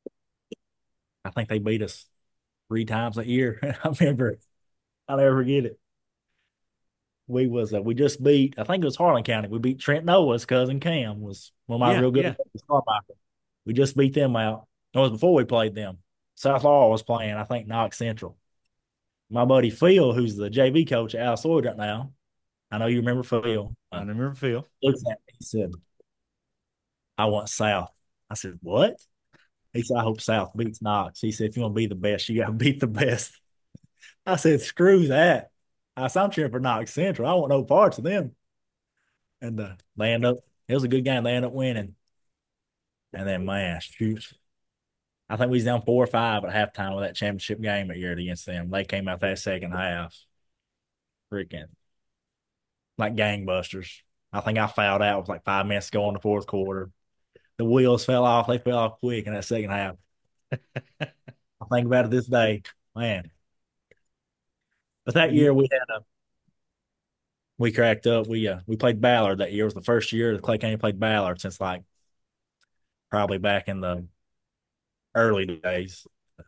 I think they beat us three times a year. I remember it. I'll never forget it. We was uh, we just beat, I think it was Harlan County. We beat Trent Noah's cousin Cam was one of my Yeah, real good yeah. Carmichael. We just beat them out. It was before we played them. South Laurel was playing, I think, Knox Central. My buddy Phil, who's the J V coach at Al Sawyer right now. I know you remember Phil. I Uh, remember Phil. looks at me, he said, I want South. I said, what? He said, I hope South beats Knox. He said, if you want to be the best, you got to beat the best. I said, screw that. I said, I'm cheering for Knox Central. I want no parts of them. And uh, they end up, it was a good game. They end up winning. And then, man, shoot. I think we was down four or five at halftime with that championship game that year against them. They came out that second half. Freaking like gangbusters. I think I fouled out with like five minutes to go in the fourth quarter. The wheels fell off. They fell off quick in that second half. I think about it this day, man. But that year we had a we cracked up. We uh we played Ballard that year. It was the first year that Clay County played Ballard since like probably back in the early days.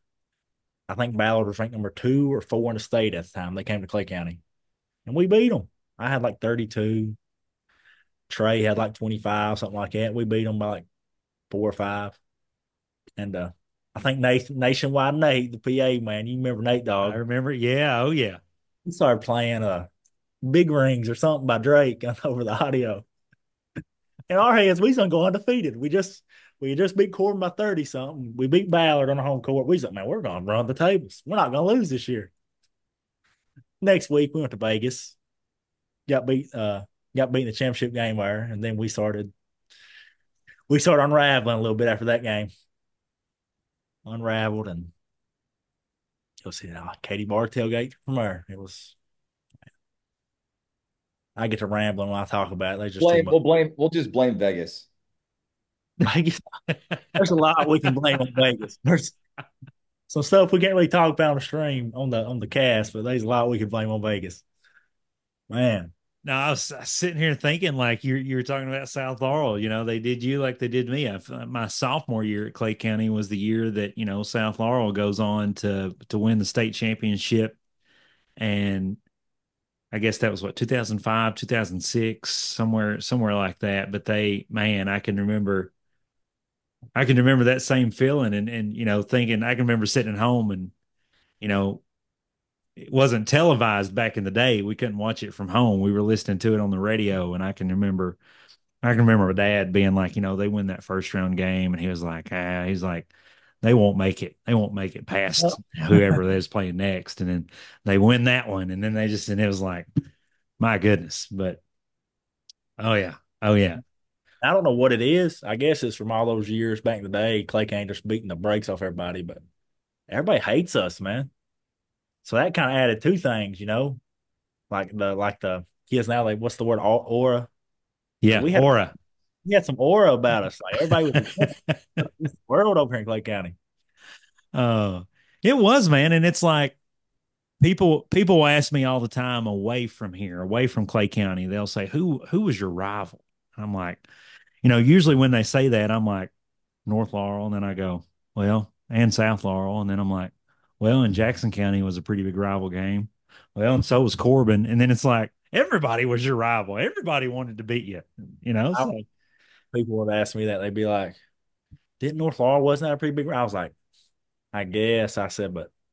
I think Ballard was ranked number two or four in the state at the time. They came to Clay County, and we beat them. I had like thirty-two. Trey had like twenty-five, something like that. We beat them by like four or five. And uh, I think Nation, Nationwide Nate, the P A man, you remember Nate I Dog? remember. Yeah. Oh, yeah. He started playing uh Big Rings or something by Drake over the audio. In our heads, we was gonna go undefeated. We just we just beat Corbin by thirty something. We beat Ballard on the home court. We said, man, we're gonna run the tables. We're not gonna lose this year. Next week we went to Vegas, got beat uh got beat in the championship game there, and then we started we started unraveling a little bit after that game. Unraveled and you'll see uh, Katie Bar tailgate from her. It was I get to rambling when I talk about it. There's just too Blame, much. we'll blame, we'll just blame Vegas. Vegas, there's a lot we can blame on Vegas. There's some stuff we can't really talk about on the stream on the on the cast, but there's a lot we can blame on Vegas. Man, No, I was sitting here thinking like you're you're talking about South Laurel. You know, they did you like they did me. I, my sophomore year at Clay County was the year that you know South Laurel goes on to to win the state championship, and I guess that was what two thousand five, two thousand six, somewhere somewhere like that. But they, man, I can remember, I can remember that same feeling, and and you know thinking I can remember sitting at home and you know it wasn't televised back in the day. We couldn't watch it from home. We were listening to it on the radio, and I can remember, I can remember my dad being like, you know, they win that first round game, and he was like, ah, he's like, they won't make it. They won't make it past whoever is playing next, and then they win that one, and then they just, and it was like, my goodness. But oh yeah, oh yeah, I don't know what it is. I guess it's from all those years back in the day. Clay County just beating the brakes off everybody, but everybody hates us, man. So that kind of added two things, you know, like the like the kids now. Like, what's the word? Au- Aura. So yeah, we had aura. we had some aura about us. Like everybody was in the world over here in Clay County. Uh, it was, man, and it's like people people ask me all the time away from here, away from Clay County. They'll say, "Who who was your rival?" And I'm like, you know, usually when they say that, I'm like North Laurel, and then I go, well, and South Laurel, and then I'm like, well, in Jackson County was a pretty big rival game. Well, and so was Corbin, and then it's like everybody was your rival. Everybody wanted to beat you, you know. I, So people would ask me that. They'd be like, "Didn't North Laurel wasn't that a pretty big?" I was like, "I guess." I said, "But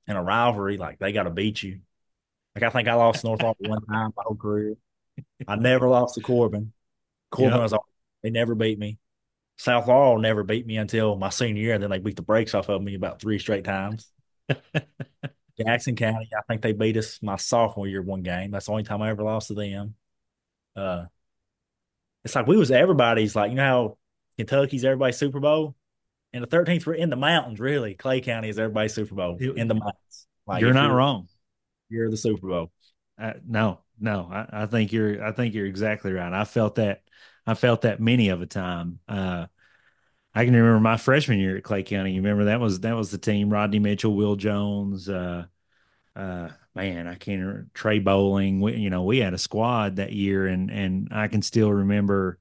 in a rivalry, like they got to beat you. Like I think I lost to North Army one time my whole career. I never lost to Corbin. Corbin Yep. was they never beat me. South Laurel never beat me until my senior year, and then they beat the brakes off of me about three straight times. Jackson County, I think they beat us my sophomore year one game. That's the only time I ever lost to them. Uh, it's like we was everybody's like, you know how Kentucky's everybody's Super Bowl? And the thirteenth, we're in the mountains, really. Clay County is everybody's Super Bowl in the mountains. Like You're if not you're wrong. you're the Super Bowl. Uh, no, no, I, I think you're. I think you're exactly right. I felt that. I felt that many of a time. Uh, I can remember my freshman year at Clay County. You remember that was that was the team: Rodney Mitchell, Will Jones. Uh, uh, man, I can't remember, Trey Bowling. We, you know, we had a squad that year, and and I can still remember.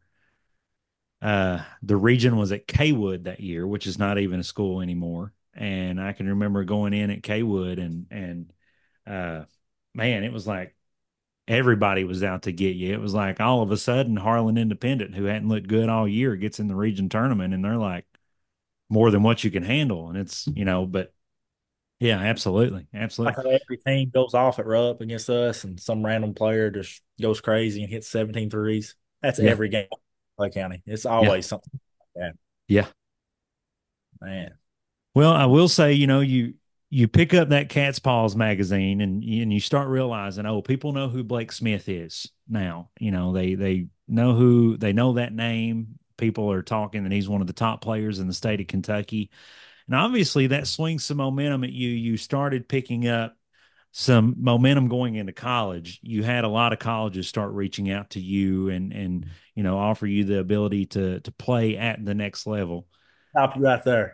Uh, the region was at Kaywood that year, which is not even a school anymore. And I can remember going in at Kaywood, and and uh, man, it was like everybody was out to get you. It was like all of a sudden Harlan Independent, who hadn't looked good all year, gets in the region tournament, and they're like more than what you can handle. And it's, you know, but yeah, absolutely, Like absolutely, how every team goes off at Rupp against us, and some random player just goes crazy and hits seventeen threes. That's yeah, every game, Clay County. It's yeah, always something like that, yeah. man. Well, I will say, you know, you you pick up that Cat's Paws magazine, and and you start realizing, oh, people know who Blake Smith is now. You know, they they know who they know that name. People are talking that he's one of the top players in the state of Kentucky. And obviously that swings some momentum at you. You started picking up some momentum going into college. You had a lot of colleges start reaching out to you and and you know offer you the ability to to play at the next level. Stop you right there.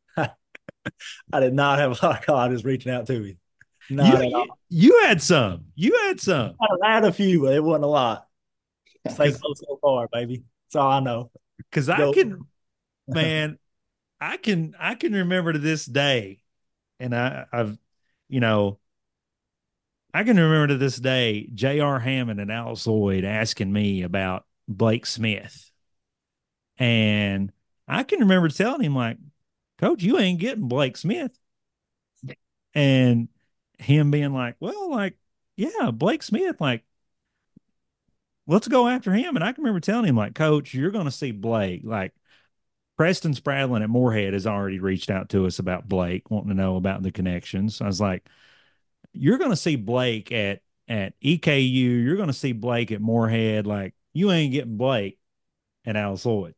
I did not have a lot of colleges reaching out to me. You Not at you, all. you had some. You had some. I had a few, but it wasn't a lot. Stay Cause close so far, baby. That's all I know. cause I Go. can, man, I can I can remember to this day, and I I've you know I can remember to this day J R. Hammond and Alex Lloyd asking me about Blake Smith. And I can remember telling him, like, Coach, you ain't getting Blake Smith. And him being like, well, like, yeah, Blake Smith, like, let's go after him. And I can remember telling him, like, Coach, you're going to see Blake. Like, Preston Spradlin at Moorhead has already reached out to us about Blake, wanting to know about the connections. I was like, you're going to see Blake at at E K U. You're going to see Blake at Moorhead. Like, you ain't getting Blake at Alice Lloyd.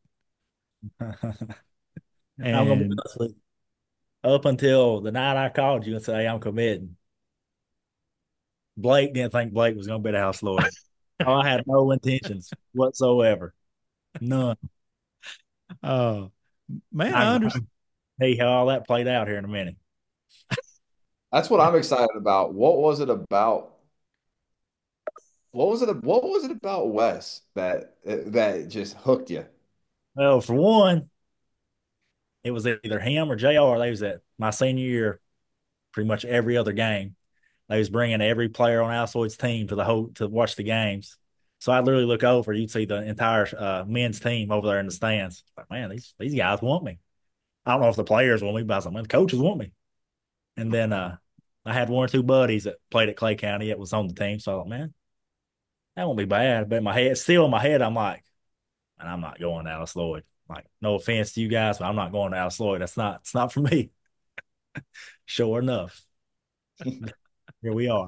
I'm gonna be And honest with you. Up until the night I called you and said, "Hey, I'm committing." Blake didn't think Blake was gonna be the house Lloyd. Oh, I had no intentions whatsoever. None. uh, man, I I can understand. tell you how all that played out here in a minute. That's what I'm excited about. What was it about? What was it? What was it about Wes that that just hooked you? Well, for one, it was either him or J R. They was at my senior year, pretty much every other game. They was bringing every player on Alice Lloyd's team to the whole to watch the games. So I literally look over, you'd see the entire uh, men's team over there in the stands. Like, man, these these guys want me. I don't know if the players want me, but I was like, man, the coaches want me. And then uh, I had one or two buddies that played at Clay County that was on the team. So I thought, man, that won't be bad. But in my head, still in my head, I'm like, man, I'm not going to Alice Lloyd. Like, no offense to you guys, but I'm not going to Alice Lloyd. That's not, it's not for me. Sure enough, here we are.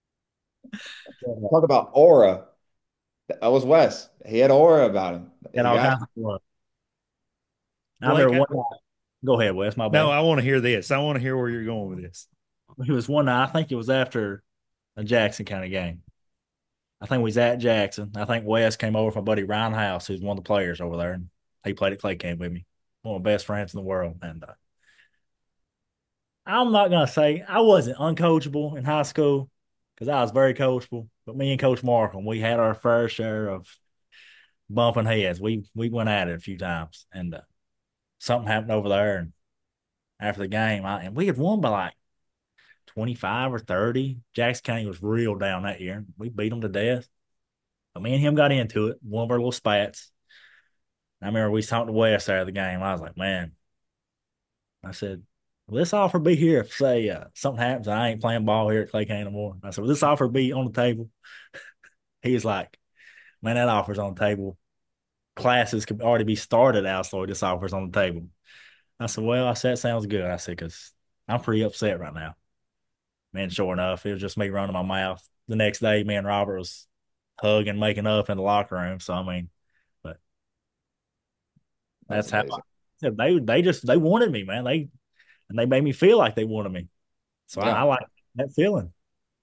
Talk about aura. That was Wes. He had aura about him. Got He all got kinds of fun. I Blake, remember I, one night. Go ahead, Wes. My no, bad. I want to hear this. I want to hear where you're going with this. It was one night. I think it was after a Jackson kind of game. I think we was at Jackson. I think Wes came over from my buddy Ryan House, who's one of the players over there, and he played at Clay Camp with me. One of my best friends in the world. And uh, I'm not gonna say I wasn't uncoachable in high school because I was very coachable. But me and Coach Markham, we had our fair share of bumping heads. We we went at it a few times, and uh, something happened over there. And after the game, I, and we had won by like twenty-five or thirty. Jackson County was real down that year. We beat them to death. But me and him got into it, one of our little spats. I remember we talked to Wes after the game. I was like, man, I said, Will this offer be here if, say, uh, something happens and I ain't playing ball here at Clay County anymore? I said, will this offer be on the table? He was like, man, that offer's on the table. Classes could already be started at Alloy. This offer's on the table. I said, well, I said, sounds good. I said, because I'm pretty upset right now. Man, sure enough, it was just me running my mouth. The next day, me and Robert was hugging, making up in the locker room. So, I mean, but That's that's how amazing. I, they, they just, they wanted me, man. They, and they made me feel like they wanted me. So I, I Yeah. like that feeling.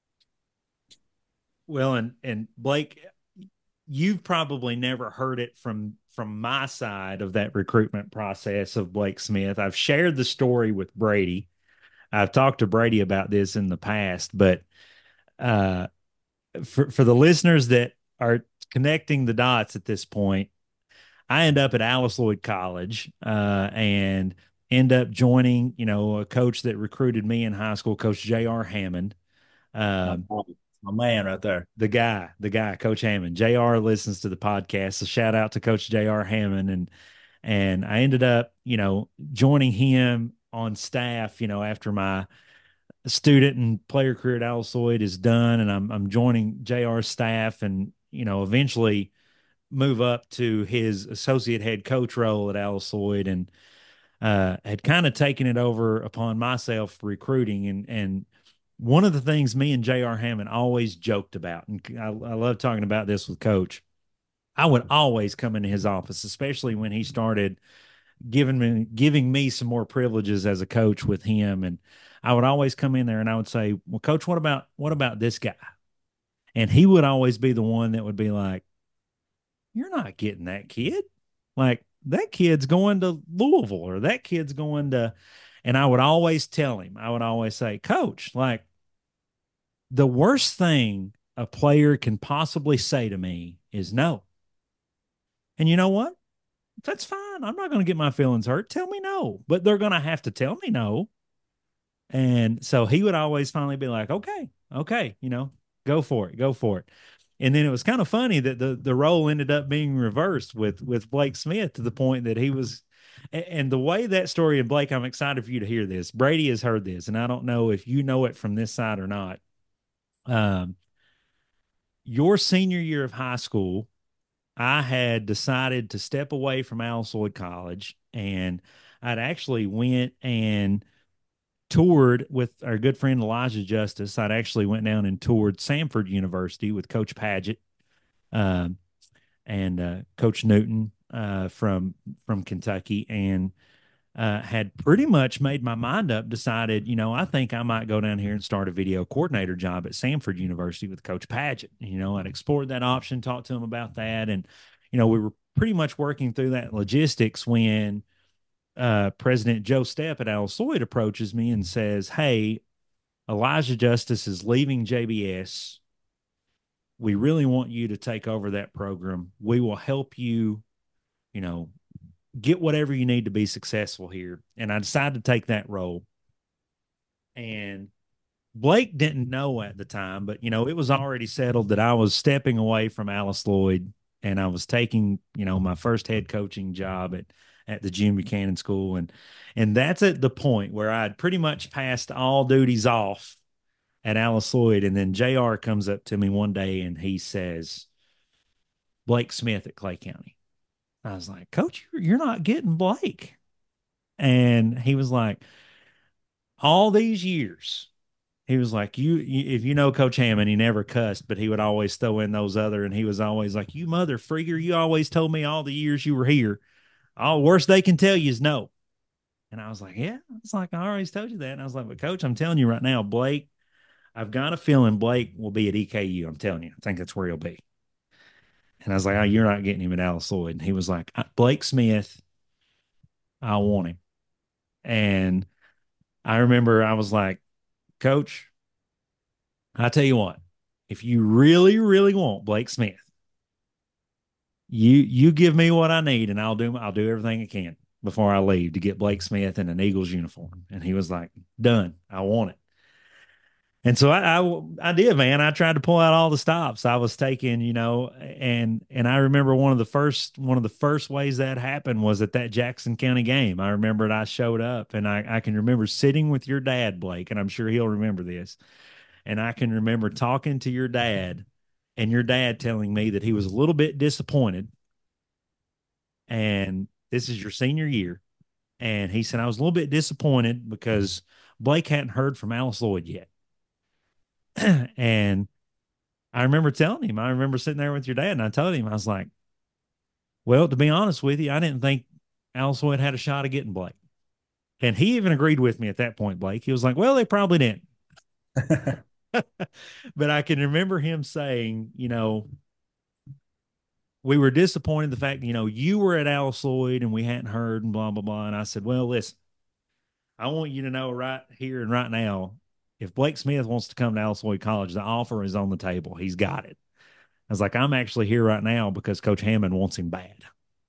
Well, and and Blake, you've probably never heard it from from my side of that recruitment process of Blake Smith. I've shared the story with Brady. I've talked to Brady about this in the past, but uh, for for the listeners that are connecting the dots at this point, I end up at Alice Lloyd College uh, and end up joining, you know, a coach that recruited me in high school, Coach J R. Hammond. My, Um, my man right there. the guy, the guy, Coach Hammond. J R listens to the podcast. So shout out to Coach J R. Hammond. And and I ended up, you know, joining him on staff, you know, after my student and player career at Alice Lloyd is done. And I'm I'm joining J R's staff and, you know, eventually move up to his associate head coach role at Alice Lloyd and uh, had kind of taken it over upon myself recruiting. And, and one of the things me and J R. Hammond always joked about, and I, I love talking about this with Coach, I would always come into his office, especially when he started giving me giving me some more privileges as a coach with him. And I would always come in there and I would say, well, Coach, what about what about this guy? And he would always be the one that would be like, you're not getting that kid. Like that kid's going to Louisville or that kid's going to, and I would always tell him, I would always say, Coach, like the worst thing a player can possibly say to me is no. And you know what? That's fine. I'm not going to get my feelings hurt. Tell me no, but they're going to have to tell me no. And so he would always finally be like, okay, okay, you know, go for it, go for it. And then it was kind of funny that the the role ended up being reversed with with Blake Smith to the point that he was, and the way that story, and Blake, I'm excited for you to hear this. Brady has heard this, and I don't know if you know it from this side or not. Um, your senior year of high school, I had decided to step away from Alice Lloyd College, and I'd actually went and toured with our good friend Elijah Justice. I'd actually went down and toured Samford University with Coach Paget um, and uh, Coach Newton uh, from from Kentucky, and uh, had pretty much made my mind up. Decided, you know, I think I might go down here and start a video coordinator job at Samford University with Coach Paget. You know, I'd explored that option, talked to him about that, and you know, we were pretty much working through that logistics when uh, President Joe Stepp at Alice Lloyd approaches me and says, hey, Elijah Justice is leaving J B S. We really want you to take over that program. We will help you, you know, get whatever you need to be successful here. And I decided to take that role. And Blake didn't know at the time, but, you know, it was already settled that I was stepping away from Alice Lloyd and I was taking, you know, my first head coaching job at, at the Jim Buchanan School. And, and that's at the point where I'd pretty much passed all duties off at Alice Lloyd. And then J R comes up to me one day and he says, Blake Smith at Clay County. I was like, Coach, you're, you're not getting Blake. And he was like, all these years, he was like, you, you, if you know Coach Hammond, he never cussed, but he would always throw in those other, and he was always like, you mother freaker, you always told me all the years you were here. All worst they can tell you is no. And I was like, yeah, it's like, I always told you that. And I was like, but Coach, I'm telling you right now, Blake, I've got a feeling Blake will be at E K U. I'm telling you, I think that's where he'll be. And I was like, oh, you're not getting him at Alice Lloyd. And he was like, Blake Smith, I want him. And I remember I was like, Coach, I tell you what, if you really, really want Blake Smith, you you give me what I need, and I'll do I'll do everything I can before I leave to get Blake Smith in an Eagles uniform. And he was like, done. I want it. And so I, I I did, man. I tried to pull out all the stops I was taking, you know, and and I remember one of the first one of the first ways that happened was at that Jackson County game. I remembered I showed up, and I I can remember sitting with your dad, Blake, and I'm sure he'll remember this. And I can remember talking to your dad, and your dad telling me that he was a little bit disappointed. And this is your senior year, and he said I was a little bit disappointed because Blake hadn't heard from Alice Lloyd yet. And I remember telling him, I remember sitting there with your dad, and I told him, I was like, well, to be honest with you, I didn't think Alice Lloyd had a shot of getting Blake. And he even agreed with me at that point, Blake. He was like, well, they probably didn't. But I can remember him saying, you know, we were disappointed the fact, you know, you were at Alice Lloyd and we hadn't heard and blah, blah, blah. And I said, well, listen, I want you to know right here and right now, if Blake Smith wants to come to Alice Lloyd College, the offer is on the table. He's got it. I was like, I'm actually here right now because Coach Hammond wants him bad.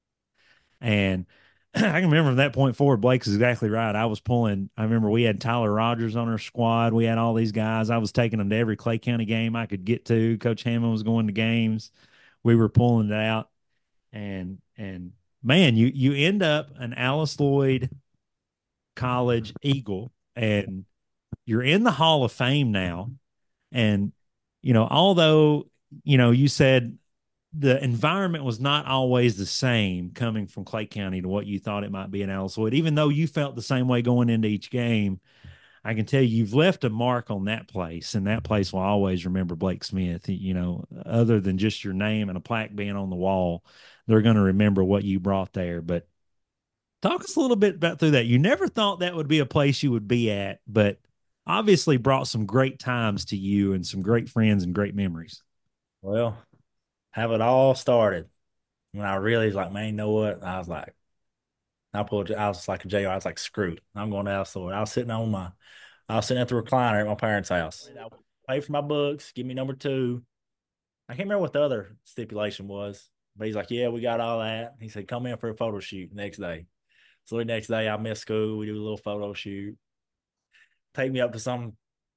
And I can remember from that point forward, Blake's exactly right. I was pulling, I remember we had Tyler Rogers on our squad. We had all these guys. I was taking them to every Clay County game I could get to. Coach Hammond was going to games. We were pulling it out. And, and man, you, you end up an Alice Lloyd College Eagle, and you're in the Hall of Fame now. And, you know, although, you know, you said the environment was not always the same coming from Clay County to what you thought it might be in Alice Lloyd, even though you felt the same way going into each game, I can tell you, you've left a mark on that place, and that place will always remember Blake Smith. You know, other than just your name and a plaque being on the wall, they're going to remember what you brought there. But talk us a little bit about through that. You never thought that would be a place you would be at, but obviously brought some great times to you and some great friends and great memories. Well, have it all started when I really was like, man, you know what? I was like, I pulled, I was like a J R. I was like, screw it. I'm going to Alice Lloyd. I was sitting on my, I was sitting at the recliner at my parents' house. I pay for my books, give me number two. I can't remember what the other stipulation was, but he's like, yeah, we got all that. He said, come in for a photo shoot next day. So the next day I missed school. We do a little photo shoot. Take me up to some,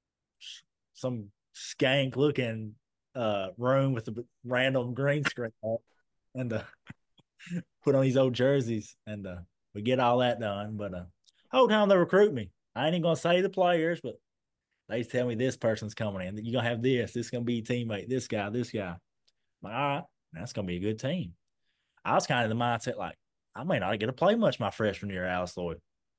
some skank looking uh, room with a random green screen and uh, put on these old jerseys, and uh, we get all that done. But uh, whole time they recruit me. I ain't even gonna say the players, but they tell me this person's coming in. You're gonna have this. This is gonna be your teammate. This guy. This guy. I'm like, all right, that's gonna be a good team. I was kind of the mindset like I may not get to play much my freshman year at Alice Lloyd.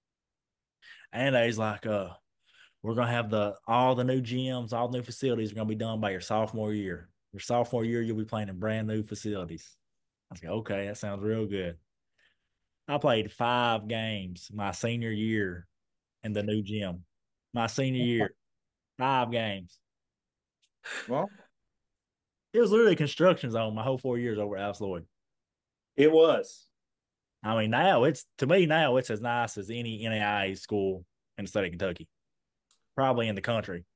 And he's like, uh, we're gonna have the all the new gyms, all the new facilities are gonna be done by your sophomore year. Your sophomore year, you'll be playing in brand new facilities. I was like, okay, that sounds real good. I played five games my senior year in the new gym. My senior year, five games. Well, It was literally a construction zone my whole four years over at Alice Lloyd. It was. I mean, now it's to me now it's as nice as any N A I A school in the state of Kentucky, probably in the country.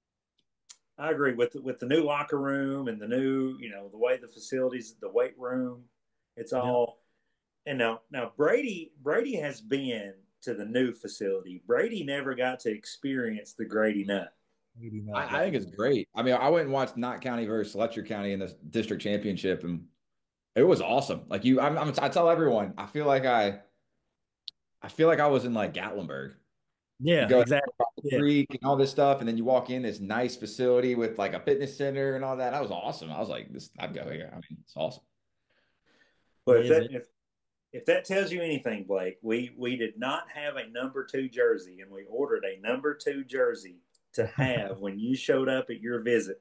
I agree with with the new locker room and the new, you know, the way the facilities, the weight room, it's all. And now, now Brady Brady has been to the new facility. Brady never got to experience the Grady Nut. I, I think it's great. I mean, I went and watched Knott County versus Letcher County in the district championship, and it was awesome. Like you, I'm, I'm, I tell everyone, I feel like I, I feel like I was in like Gatlinburg. You Yeah, go exactly. across the Yeah. creek and all this stuff, and then you walk in this nice facility with like a fitness center and all that. That was awesome. I was like, this, I'd go here. I mean, it's awesome. But if Is that it? if, if that tells you anything, Blake, we we did not have a number two jersey, and we ordered a number two jersey to have when you showed up at your visit,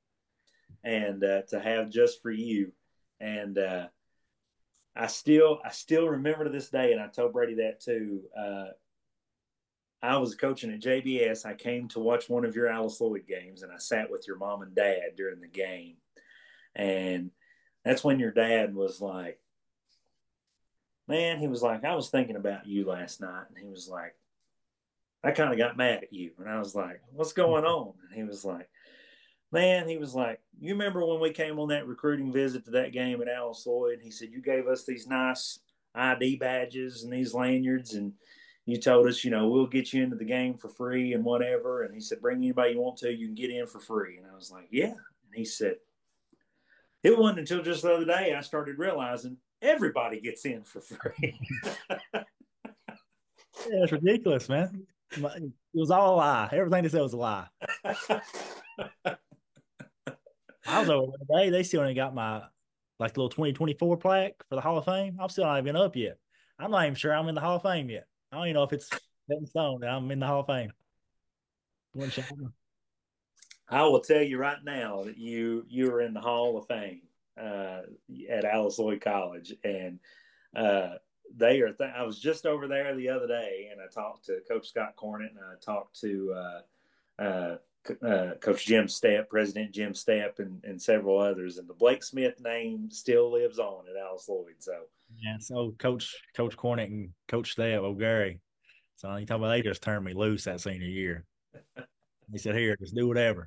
and uh, to have just for you. And uh, I still I still remember to this day, and I told Brady that too. Uh, I was coaching at J B S. I came to watch one of your Alice Lloyd games, and I sat with your mom and dad during the game. And that's when your dad was like, man, he was like, I was thinking about you last night. And he was like, I kind of got mad at you. And I was like, what's going on? And he was like, man, he was like, you remember when we came on that recruiting visit to that game at Alice Lloyd? He said, you gave us these nice I D badges and these lanyards, and you told us, you know, we'll get you into the game for free and whatever. And he said, bring anybody you want to, you can get in for free. And I was like, yeah. And he said, it wasn't until just the other day I started realizing everybody gets in for free. Yeah, it's ridiculous, man. It was all a lie. Everything they said was a lie. I was over there today. They still ain't got my like little twenty twenty-four plaque for the Hall of Fame. I'm still not even up yet. I'm not even sure I'm in the Hall of Fame yet. I don't even know if it's set in stone that I'm in the Hall of Fame. I will tell you right now that you you are in the Hall of Fame uh, at Alice Lloyd College, and uh, they are. Th- I was just over there the other day, and I talked to Coach Scott Cornett, and I talked to uh, uh, uh, Coach Jim Stepp, President Jim Stepp, and, and several others. And the Blake Smith name still lives on at Alice Lloyd. So yeah, so Coach Coach Cornett and Coach Stepp, O'Gary. So you talk about they just turned me loose that senior year. He said, "Here, just do whatever."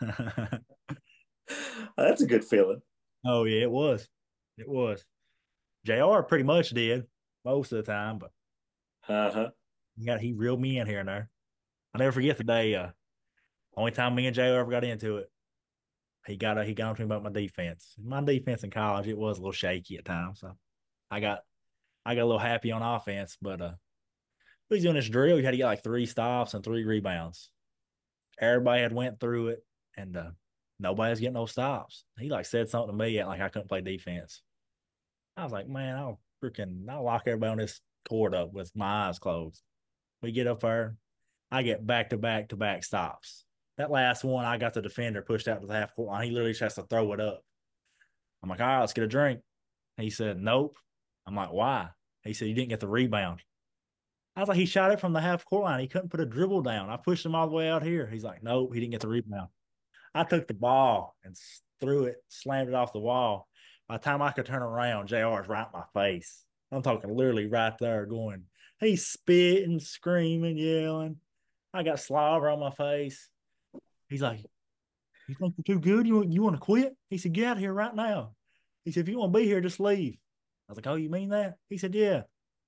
That's a good feeling. Oh yeah, it was. It was. J R pretty much did most of the time, but uh-huh. he got he reeled me in here and there. I'll never forget the day. Uh, only time me and J R ever got into it. He got a, he got on to me about my defense. My defense in college, it was a little shaky at times. So I got I got a little happy on offense, but uh, he's doing this drill. You had to get like three stops and three rebounds. Everybody had went through it, and uh, nobody was getting no stops. He like said something to me like I couldn't play defense. I was like, man, I'll freaking I'll lock everybody on this court up with my eyes closed. We get up there, I get back to back to back stops. That last one, I got the defender pushed out to the half court line. He literally just has to throw it up. I'm like, all right, let's get a drink. He said, nope. I'm like, why? He said, you didn't get the rebound. I was like, he shot it from the half court line. He couldn't put a dribble down. I pushed him all the way out here. He's like, nope, he didn't get the rebound. I took the ball and threw it, slammed it off the wall. By the time I could turn around, J R's right in my face. I'm talking literally right there going, he's spitting, screaming, yelling. I got slobber on my face. He's like, you think you're too good? You, you want to quit? He said, get out of here right now. He said, if you want to be here, just leave. I was like, oh, you mean that? He said, yeah.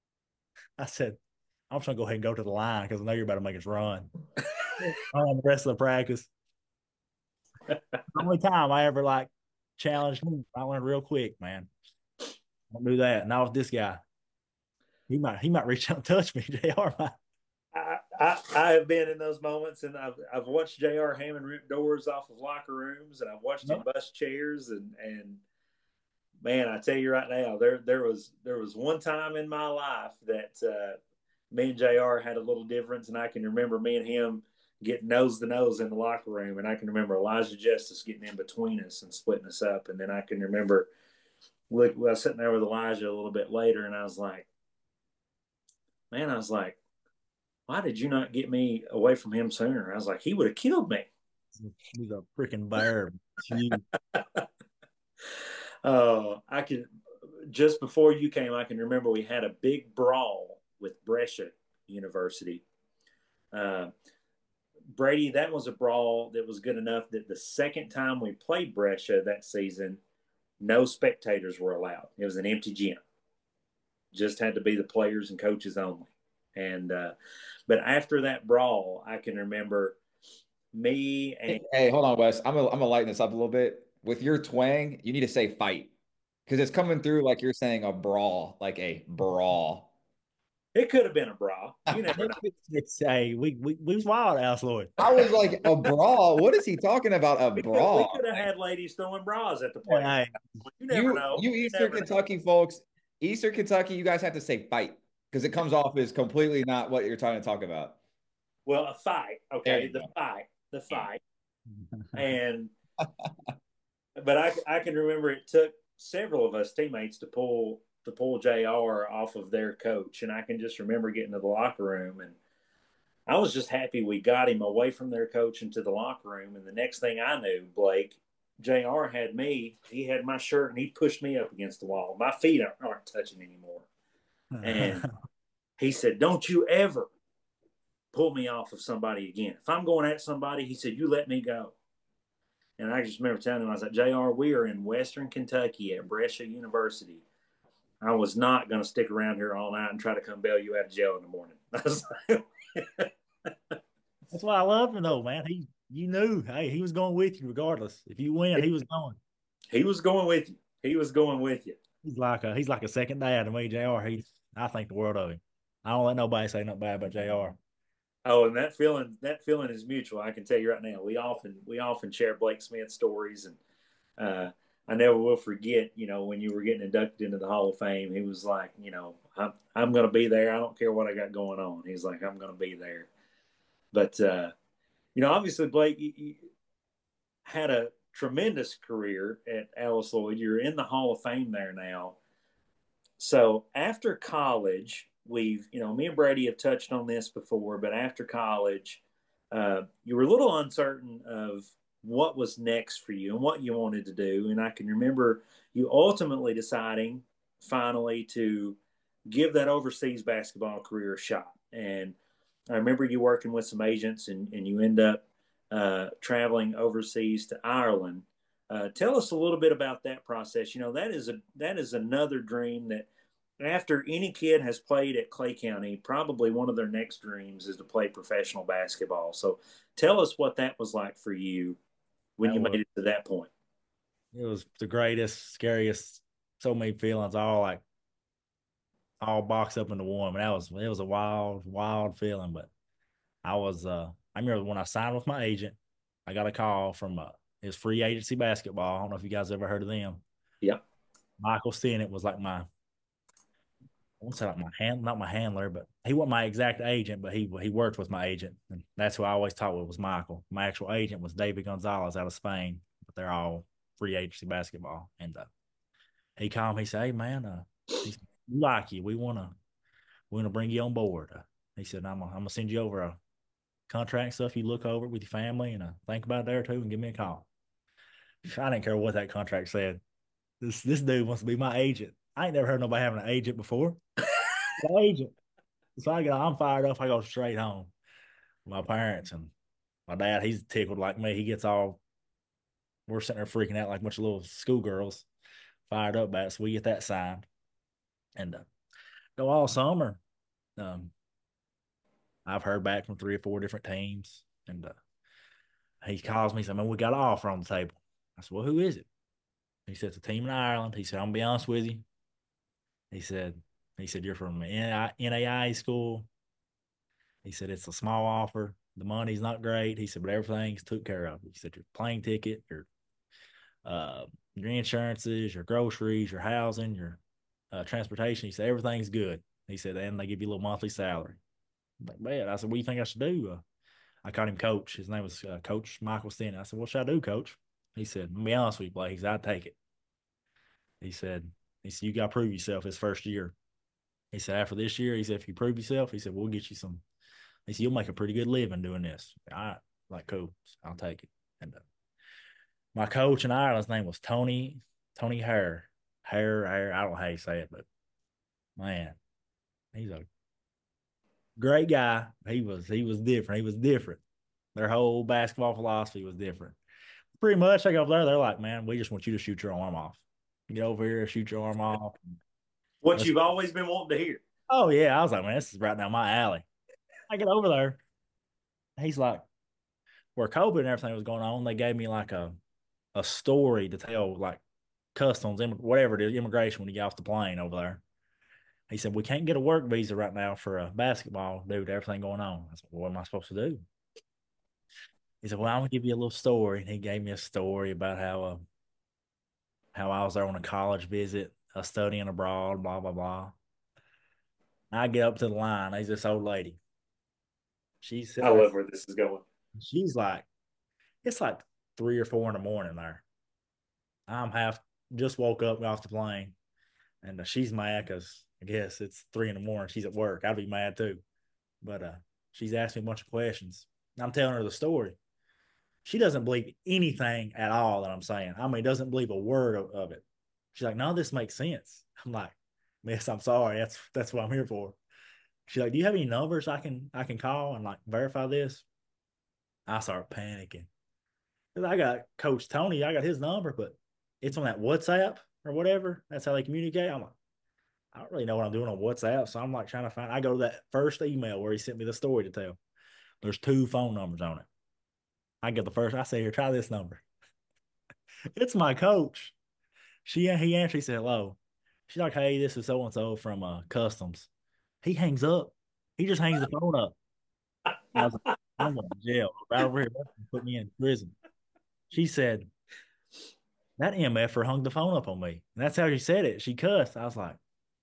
I said, I'm just going to go ahead and go to the line because I know you're about to make us run. On the rest of the practice. The only time I ever like challenged him, I learned real quick, man. Don't do that. Not with this guy. He might he might reach out and touch me. J R might. I, I, I have been in those moments, and I've I've watched J R Hammond rip doors off of locker rooms, and I've watched him bust chairs, and and man, I tell you right now, there there was there was one time in my life that uh, me and J R had a little difference, and I can remember me and him getting nose to nose in the locker room, and I can remember Elijah Justice getting in between us and splitting us up, and then I can remember look, I was sitting there with Elijah a little bit later, and I was like, man, I was like, why did you not get me away from him sooner? I was like, he would have killed me. He's a freaking bear. uh, I can just before you came, I can remember we had a big brawl with Brescia University. Uh, Brady, that was a brawl that was good enough that the second time we played Brescia that season, no spectators were allowed. It was an empty gym. Just had to be the players and coaches only. And uh, but after that brawl, I can remember me and hey, hey, hold on, Wes. I'm gonna I'm gonna lighten this up a little bit. With your twang, you need to say fight because it's coming through like you're saying a brawl, like a brawl. It could have been a brawl. You never know. It's a we we we was wild, Alice Lloyd. I was like, a brawl? What is he talking about? A we brawl? Could, we could have had ladies throwing bras at the play. Hey, you never you, know. You Eastern Kentucky know. folks, Eastern Kentucky, you guys have to say fight because it comes off as completely not what you're trying to talk about. Well, a fight, okay, the go. fight, the fight, and but I I can remember it took several of us teammates to pull. to pull J R off of their coach. And I can just remember getting to the locker room, and I was just happy we got him away from their coach into the locker room. And the next thing I knew, Blake, J R had me, he had my shirt, and he pushed me up against the wall. My feet aren't, aren't touching anymore. And he said, don't you ever pull me off of somebody again. If I'm going at somebody, he said, you let me go. And I just remember telling him, I was like, J R, we are in Western Kentucky at Brescia University. I was not going to stick around here all night and try to come bail you out of jail in the morning. I was like, That's why I love him though, man. He you knew, hey, he was going with you regardless. If you win, he was going. he was going with you. He was going with you. He's like a he's like a second dad to me, J R. He I think the world of him. I don't let nobody say nothing bad about J R. Oh, and that feeling that feeling is mutual. I can tell you right now. We often we often share Blake Smith stories, and uh, I never will forget. You know, when you were getting inducted into the Hall of Fame, he was like, you know, I'm I'm going to be there. I don't care what I got going on. He's like, I'm going to be there. But uh, you know, obviously, Blake, you, you had a tremendous career at Alice Lloyd. You're in the Hall of Fame there now. So after college, we've, you know, me and Brady have touched on this before, but after college, uh, you were a little uncertain of what was next for you and what you wanted to do. And I can remember you ultimately deciding finally to give that overseas basketball career a shot. And I remember you working with some agents and, and you end up uh, traveling overseas to Ireland. Uh, tell us a little bit about that process. You know, that is a that is another dream that after any kid has played at Clay County, probably one of their next dreams is to play professional basketball. So tell us what that was like for you when That you was made it to that point. it was the greatest, scariest, so many feelings, all like all boxed up into one. But that was it was a wild, wild feeling. But I was uh I remember when I signed with my agent, I got a call from uh his free agency basketball. I don't know if you guys ever heard of them. Yeah. Michael Stennett was like my I won't say like my hand, not my handler, but he wasn't my exact agent, but he he worked with my agent, and that's who I always talked with was Michael. My actual agent was David Gonzalez out of Spain, but they're all free agency basketball. And uh, he called me, he said, "Hey man, uh, he said, we like you. We wanna we wanna bring you on board." Uh, he said, "I'm gonna, I'm gonna send you over a contract stuff. You look over it with your family and uh, think about it there too, and give me a call." I didn't care what that contract said. This this dude wants to be my agent. I ain't never heard nobody having an agent before. My agent. So I go, I'm fired up. I go straight home. My parents and my dad, he's tickled like me. He gets all, we're sitting there freaking out like a bunch of little schoolgirls, fired up about it. So we get that signed and uh, go all summer. Um, I've heard back from three or four different teams. And uh, he calls me, he said, "Man, we got an offer on the table." I said, "Well, who is it?" He said, "It's a team in Ireland." He said, "I'm going to be honest with you." He said, he said, "You're from an N A I A school." He said, "It's a small offer. The money's not great." He said, "But everything's took care of." He said, "Your plane ticket, your uh, your insurances, your groceries, your housing, your uh, transportation." He said, "Everything's good." He said, "And they give you a little monthly salary." I'm like, "Man," I said, "What do you think I should do?" Uh, I called him Coach. His name was uh, Coach Michael Stennett. I said, "What should I do, Coach?" He said, "I'm gonna be honest with you, Blake." He said, "I'd take it." He said, he said, "You got to prove yourself his first year." He said, "After this year," he said, "if you prove yourself," he said, "we'll get you some." He said, "You'll make a pretty good living doing this." All right, like, cool. I'll take it. And uh, my coach in Ireland's name was Tony, Tony Hare. Hare, Hare. I don't know how you say it, but man, he's a great guy. He was, he was different. He was different. Their whole basketball philosophy was different. Pretty much, they go over there, they're like, "Man, we just want you to shoot your arm off. Get over here, shoot your arm off." What Let's, you've always been wanting to hear. oh, yeah. I was like, "Man, this is right down my alley." I get over there. He's like, where COVID and everything was going on, they gave me like a a story to tell, like customs, whatever it is, immigration when you get off the plane over there. He said, "We can't get a work visa right now for a basketball due to everything going on." I said, "Well, what am I supposed to do?" He said, "Well, I'm gonna give you a little story." And he gave me a story about how uh, how I was there on a college visit, uh, studying abroad, blah blah blah. I get up to the line. There's this old lady. She's I sitting there. love where this is going. She's like, it's like three or four in the morning there. I'm half just woke up off the plane, and uh, she's mad because I guess it's three in the morning. She's at work. I'd be mad too. But uh, she's asked me a bunch of questions. I'm telling her the story. She doesn't believe anything at all that I'm saying. I mean, doesn't believe a word of, of it. She's like, "No, this makes sense." I'm like, "Miss, I'm sorry. That's that's what I'm here for." She's like, "Do you have any numbers I can I can call and like verify this?" I start panicking. 'Cause I got Coach Tony, I got his number, but it's on that WhatsApp or whatever. That's how they communicate. I'm like, I don't really know what I'm doing on WhatsApp. So I'm like trying to find, I go to that first email where he sent me the story to tell. There's two phone numbers on it. I get the first, I say, here, try this number. It's my coach. She he answered, he said, hello. She's like, hey, this is so and so from uh customs. He hangs up. He just hangs the phone up. I was like, I'm going to jail. Right over here, put me in prison. She said, that M F er hung the phone up on me. And that's how she said it. She cussed. I was like,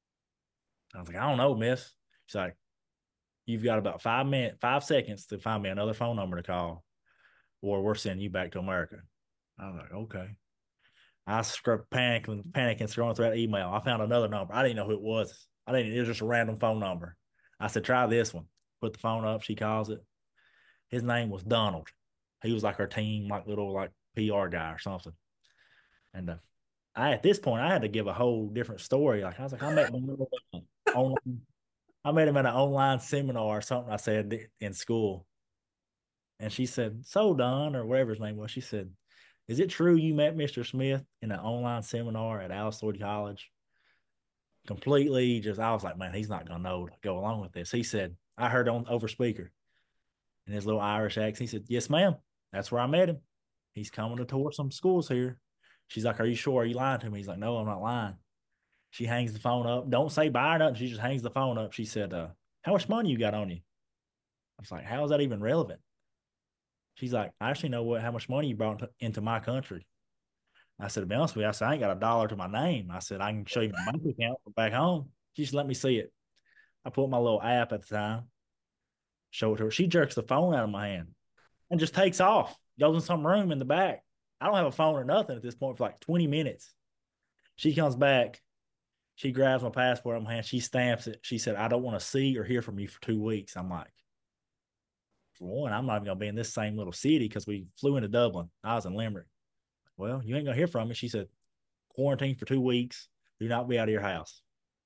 I was like, I don't know, miss. She's like, you've got about five minutes, five seconds to find me another phone number to call, or we're sending you back to America. I was like, okay. I scrubbed panicking, panicking, scrolling through that email. I found another number. I didn't know who it was. I didn't, it was just a random phone number. I said, try this one. Put the phone up. She calls it. His name was Donald. He was like our team, like little like P R guy or something. And uh, I, at this point, I had to give a whole different story. Like I was like, I met him online, I met him at an online seminar or something. I said in school, and she said, "So Don, or whatever his name was," she said, "Is it true you met Mister Smith in an online seminar at Alice Lloyd College?" Completely, just I was like, "Man, he's not gonna know to go along with this." He said, "I heard on over speaker in his little Irish accent." He said, "Yes, ma'am. That's where I met him. He's coming to tour some schools here." She's like, "Are you sure? Are you lying to me?" He's like, "No, I'm not lying." She hangs the phone up. Don't say bye or nothing. She just hangs the phone up. She said, uh, "How much money you got on you?" I was like, "How is that even relevant?" She's like, "I actually know what how much money you brought into my country." I said, "To be honest with you," I said, "I ain't got a dollar to my name." I said, "I can show you my bank account back home." She just let me see it. I pulled my little app at the time, show it to her. She jerks the phone out of my hand and just takes off, goes in some room in the back. I don't have a phone or nothing at this point for like twenty minutes. She comes back. She grabs my passport in my hand. She stamps it. She said, "I don't want to see or hear from you for two weeks." I'm like, for one, I'm not even going to be in this same little city because we flew into Dublin. I was in Limerick. Well, you ain't going to hear from me. She said, quarantine for two weeks. Do not be out of your house.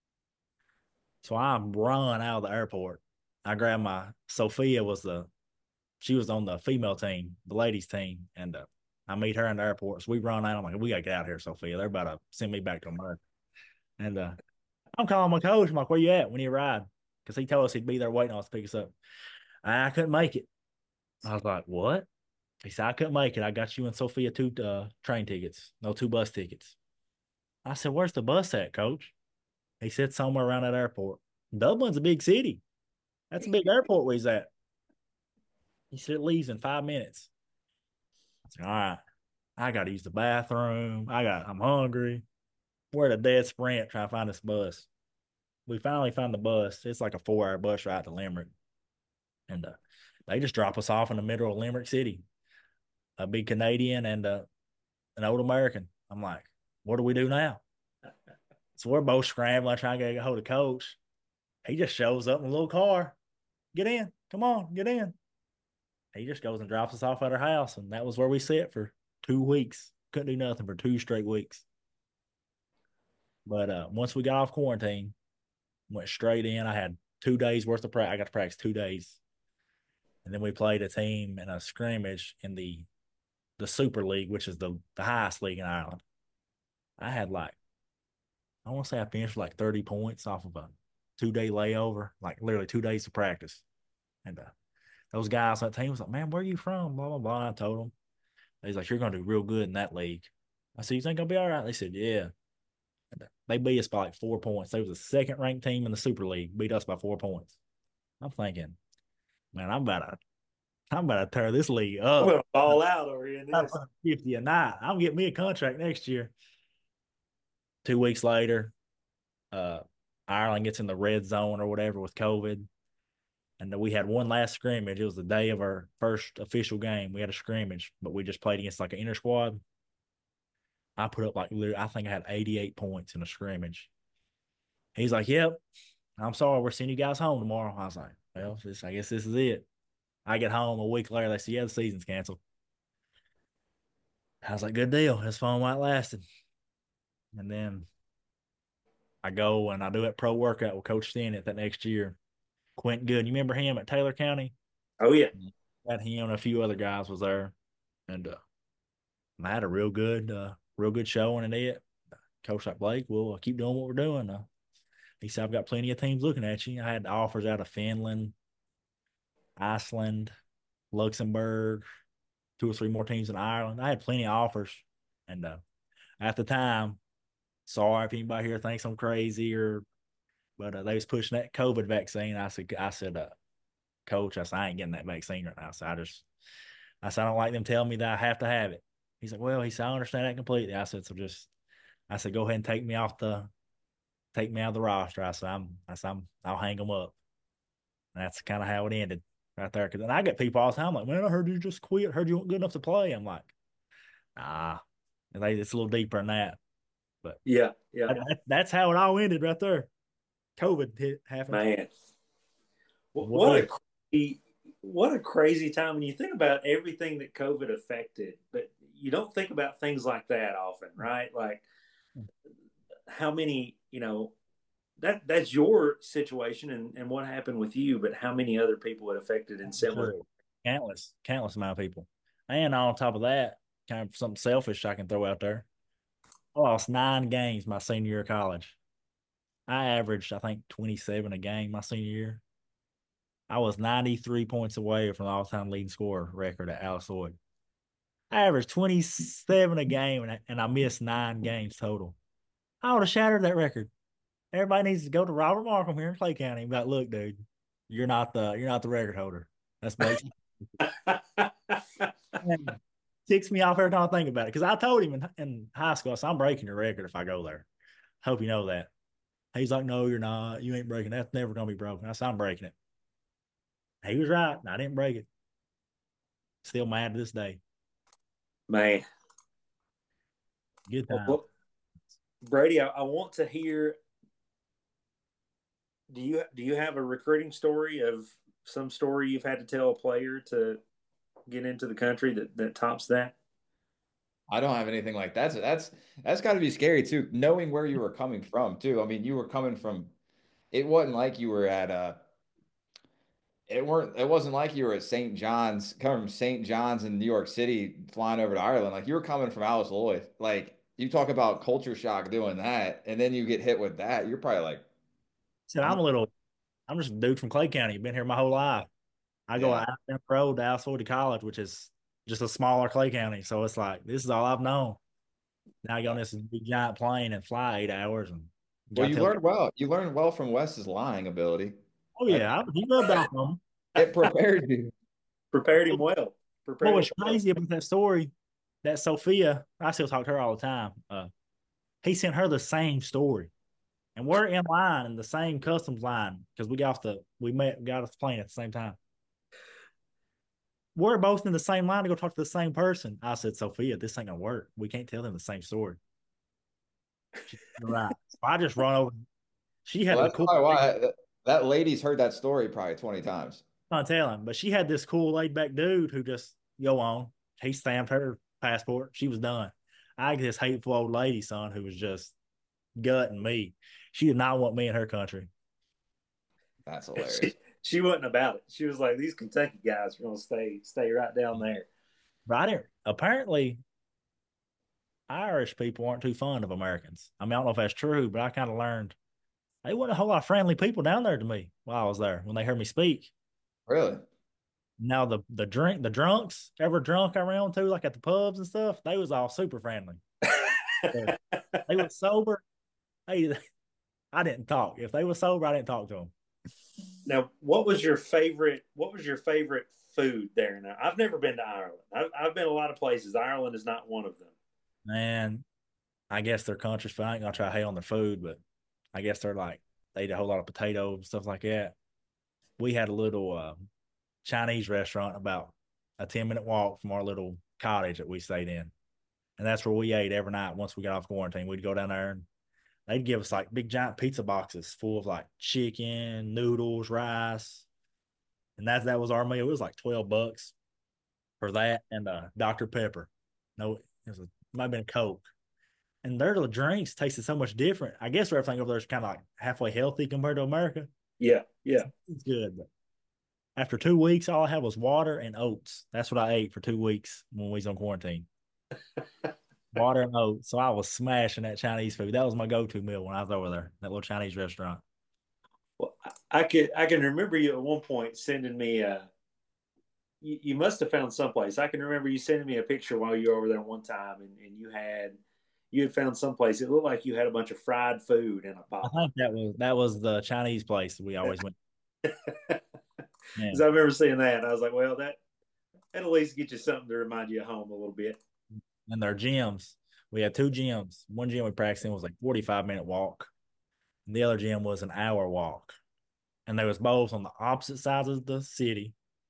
So I run out of the airport. I grabbed my Sophia was the she was on the female team, the ladies team, and uh, I meet her in the airport. So we run out. I'm like, we gotta get out of here, Sophia. They're about to send me back to America. And uh, I'm calling my coach. I'm like, where you at when you ride? Because he told us he'd be there waiting on us to pick us up. I couldn't make it. I was like, what? He said, I couldn't make it. I got you and Sophia two uh, train tickets, no two bus tickets. I said, where's the bus at, coach? He said, somewhere around that airport. Dublin's a big city. That's a big airport where he's at. He said, it leaves in five minutes. I said, all right, I got to use the bathroom. I got, I'm hungry. We're at a dead sprint trying to find this bus. We finally found the bus. It's like a four hour bus ride to Limerick. And uh, they just drop us off in the middle of Limerick City. A big Canadian and uh, an old American. I'm like, what do we do now? So we're both scrambling, trying to get a hold of coach. He just shows up in a little car. Get in. Come on, get in. He just goes and drops us off at our house. And that was where we sat for two weeks. Couldn't do nothing for two straight weeks. But uh, once we got off quarantine, went straight in. I had two days worth of practice. I got to practice two days. And then we played a team in a scrimmage in the the Super League, which is the, the highest league in Ireland. I had like, I want to say I finished like thirty points off of a two day layover, like literally two days of practice. And uh, those guys on that team was like, man, where are you from? Blah, blah, blah. I told them. He's like, you're going to do real good in that league. I said, you think I'll be all right? They said, yeah. And uh, they beat us by like four points. They was the second ranked team in the Super League, beat us by four points. I'm thinking, man, I'm about to, I'm about to tear this league up. I'm gonna ball out over here in I'm this. fifty a night. I'm getting me a contract next year. Two weeks later, uh, Ireland gets in the red zone or whatever with COVID. And we had one last scrimmage. It was the day of our first official game. We had a scrimmage, but we just played against like an inter squad. I put up like, I think I had eighty-eight points in a scrimmage. He's like, yep, I'm sorry. We're sending you guys home tomorrow. I was like, well, this, I guess this is it. I get home a week later. They say, yeah, the season's canceled. I was like, good deal. It's fun while it lasted. And then I go and I do that pro workout with Coach Stennett that next year. Quentin Good. You remember him at Taylor County? Oh yeah. That him and a few other guys was there. And uh, I had a real good, uh, real good showing in it. Coach like, Blake, we'll keep doing what we're doing. Uh, He said, I've got plenty of teams looking at you. I had offers out of Finland, Iceland, Luxembourg, two or three more teams in Ireland. I had plenty of offers. And uh, at the time, sorry if anybody here thinks I'm crazy or, but uh, they was pushing that COVID vaccine. I said, I said, uh, Coach, I said, I ain't getting that vaccine right now. So I just, I said, I don't like them telling me that I have to have it. He's like, well, he said, I understand that completely. I said, so just, I said, go ahead and take me off the, take me out of the roster. I said, I'm, I said, I'm, I'll hang them up. And that's kind of how it ended right there. Cause then I get people all the time like, man, I heard you just quit. Heard you weren't good enough to play. I'm like, nah, it's a little deeper than that. But Yeah, yeah, that, that's how it all ended right there. COVID hit happened. man. What, What what a was- crazy, what a crazy time when you think about everything that COVID affected, but you don't think about things like that often, right? Like how many, you know, that that's your situation and, and what happened with you, but how many other people it affected in similar. Sure. Countless, countless amount of people. And on top of that, kind of something selfish I can throw out there. I lost nine games my senior year of college. I averaged, I think, twenty-seven a game my senior year. I was ninety-three points away from the all-time leading scorer record at Alice Lloyd. I averaged twenty-seven a game, and I, and I missed nine games total. I would have shattered that record. Everybody needs to go to Robert Markham here in Clay County and be like, look, dude, you're not the you're not the record holder. That's basically ticks me off every time I think about it. Because I told him in, in high school, I said, I'm breaking your record if I go there. Hope you know that. He's like, no, you're not. You ain't breaking. That's never gonna be broken. I said, I'm breaking it. He was right. I didn't break it. Still mad to this day. Man. Good time. Well, Brady, I, I want to hear. Do you do you have a recruiting story of some story you've had to tell a player to get into the country that, that tops that? I don't have anything like that. So that's that's got to be scary too, knowing where you were coming from too. I mean, you were coming from. It wasn't like you were at uh It weren't. It wasn't like you were at Saint John's, coming from Saint John's in New York City, flying over to Ireland. Like you were coming from Alice Lloyd. Like you talk about culture shock doing that, and then you get hit with that. You're probably like, Said I'm a little. I'm just a dude from Clay County. Been here my whole life. I go yeah, out down the road to Alice Lloyd College, which is just a smaller Clay County. So it's like this is all I've known. Now I go on this big giant plane and fly eight hours and well, got you to. learned well. You learned well from Wes's lying ability. Oh That, yeah, I, he rubbed off on me. it prepared you. Prepared him well. Prepared What was him well. crazy about that story? That Sophia, I still talk to her all the time. Uh, he sent her the same story, and we're in line in the same customs line because we got off the we met got off the plane at the same time. We're both in the same line to go talk to the same person. I said, Sophia, this ain't gonna work. We can't tell them the same story. She said, right. So I just run over. She had Well, a that's cool. probably why that, that lady's heard that story probably twenty times. I'm telling, but she had this cool laid back dude who just go on. He stamped her passport. She was done. I had this hateful old lady, son, who was just gutting me. She did not want me in her country. That's hilarious. She, she wasn't about it. She was like, these Kentucky guys are going to stay stay right down there. But I didn't. Apparently, Irish people aren't too fond of Americans. I mean, I don't know if that's true, but I kind of learned they wasn't a whole lot of friendly people down there to me while I was there when they heard me speak. Really? Now the the drink the drunks ever drunk I ran to like at the pubs and stuff, they was all super friendly. But they were sober. Hey, I didn't talk. If they were sober, I didn't talk to them. Now, what was your favorite? What was your favorite food there? Now, I've never been to Ireland. I've, I've been a lot of places. Ireland is not one of them. And I guess their country's fine. I ain't gonna try to hate on their food, but I guess they're like they eat a whole lot of potatoes and stuff like that. We had a little uh, Chinese restaurant about a ten minute walk from our little cottage that we stayed in. And that's where we ate every night once we got off quarantine. We'd go down there and they'd give us like big giant pizza boxes full of like chicken, noodles, rice. And that that was our meal. It was like twelve bucks for that and uh Doctor Pepper. No, it was a, might have been a Coke. And their little drinks tasted so much different. I guess everything over there is kind of like halfway healthy compared to America. Yeah, yeah. It's good, but after two weeks, all I had was water and oats. That's what I ate for two weeks when we was on quarantine. water and oats. So I was smashing that Chinese food. That was my go-to meal when I was over there, that little Chinese restaurant. Well, I could I can remember you at one point sending me a. You, you must have found someplace. I can remember you sending me a picture while you were over there one time, and, and you had you had found someplace. It looked like you had a bunch of fried food in a I pot. think that was that was the Chinese place we always went. Because Man. I remember seeing that, and I was like, well, that that at least get you something to remind you of home a little bit. And their gyms. We had two gyms. One gym we practiced in was like forty-five minute walk. And the other gym was an hour walk. And they was both on the opposite sides of the city.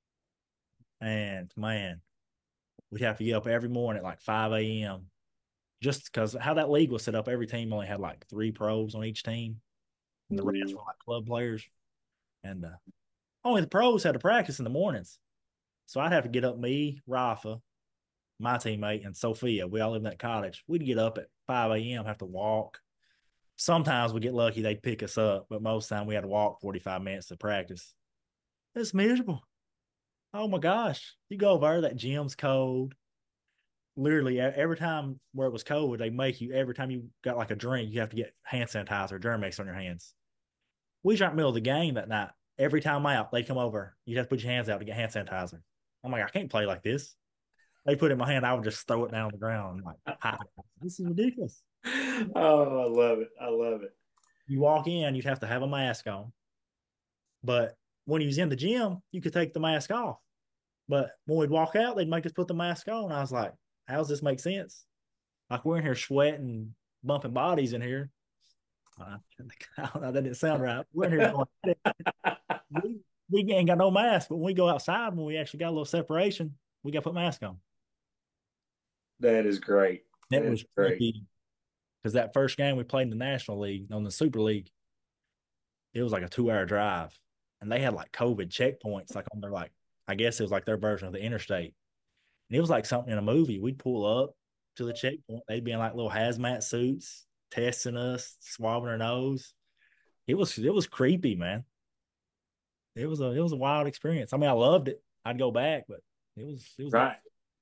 And man, we'd have to get up every morning at like five a m just because how that league was set up. Every team only had like three pros on each team, and the rest were like club players. And uh, only the pros had to practice in the mornings. So I'd have to get up, me, Rafa, my teammate, and Sophia. We all lived in that cottage. We'd get up at five a m, have to walk. Sometimes we get lucky, they'd pick us up, but most of the time we had to walk forty-five minutes to practice. It's miserable. Oh my gosh. You go over there, that gym's cold. Literally, every time where it was cold, they make you, every time you got like a drink, you have to get hand sanitizer, Germ-X on your hands. We try in the middle of the game that night. Every time out, they come over. You have to put your hands out to get hand sanitizer. I'm like, I can't play like this. They put it in my hand, I would just throw it down on the ground. I'm like, hi. This is ridiculous. Oh, I love it. I love it. You walk in, you'd have to have a mask on. But when he was in the gym, you could take the mask off. But when we'd walk out, they'd make us put the mask on. I was like, how does this make sense? Like we're in here sweating, bumping bodies in here. Uh, that didn't sound right. We're in here going, we, we ain't got no mask, but when we go outside, when we actually got a little separation, we got to put mask on. That is great. That That was is great. because that first game we played in the National League, on the Super League, it was like a two hour drive. And they had like COVID checkpoints, like on their, like, I guess it was like their version of the interstate. And it was like something in a movie. We'd pull up to the checkpoint. They'd be in like little hazmat suits, testing us, swabbing our nose. It was it was creepy, man. It was a it was a wild experience. I mean, I loved it. I'd go back, but it was it was Right.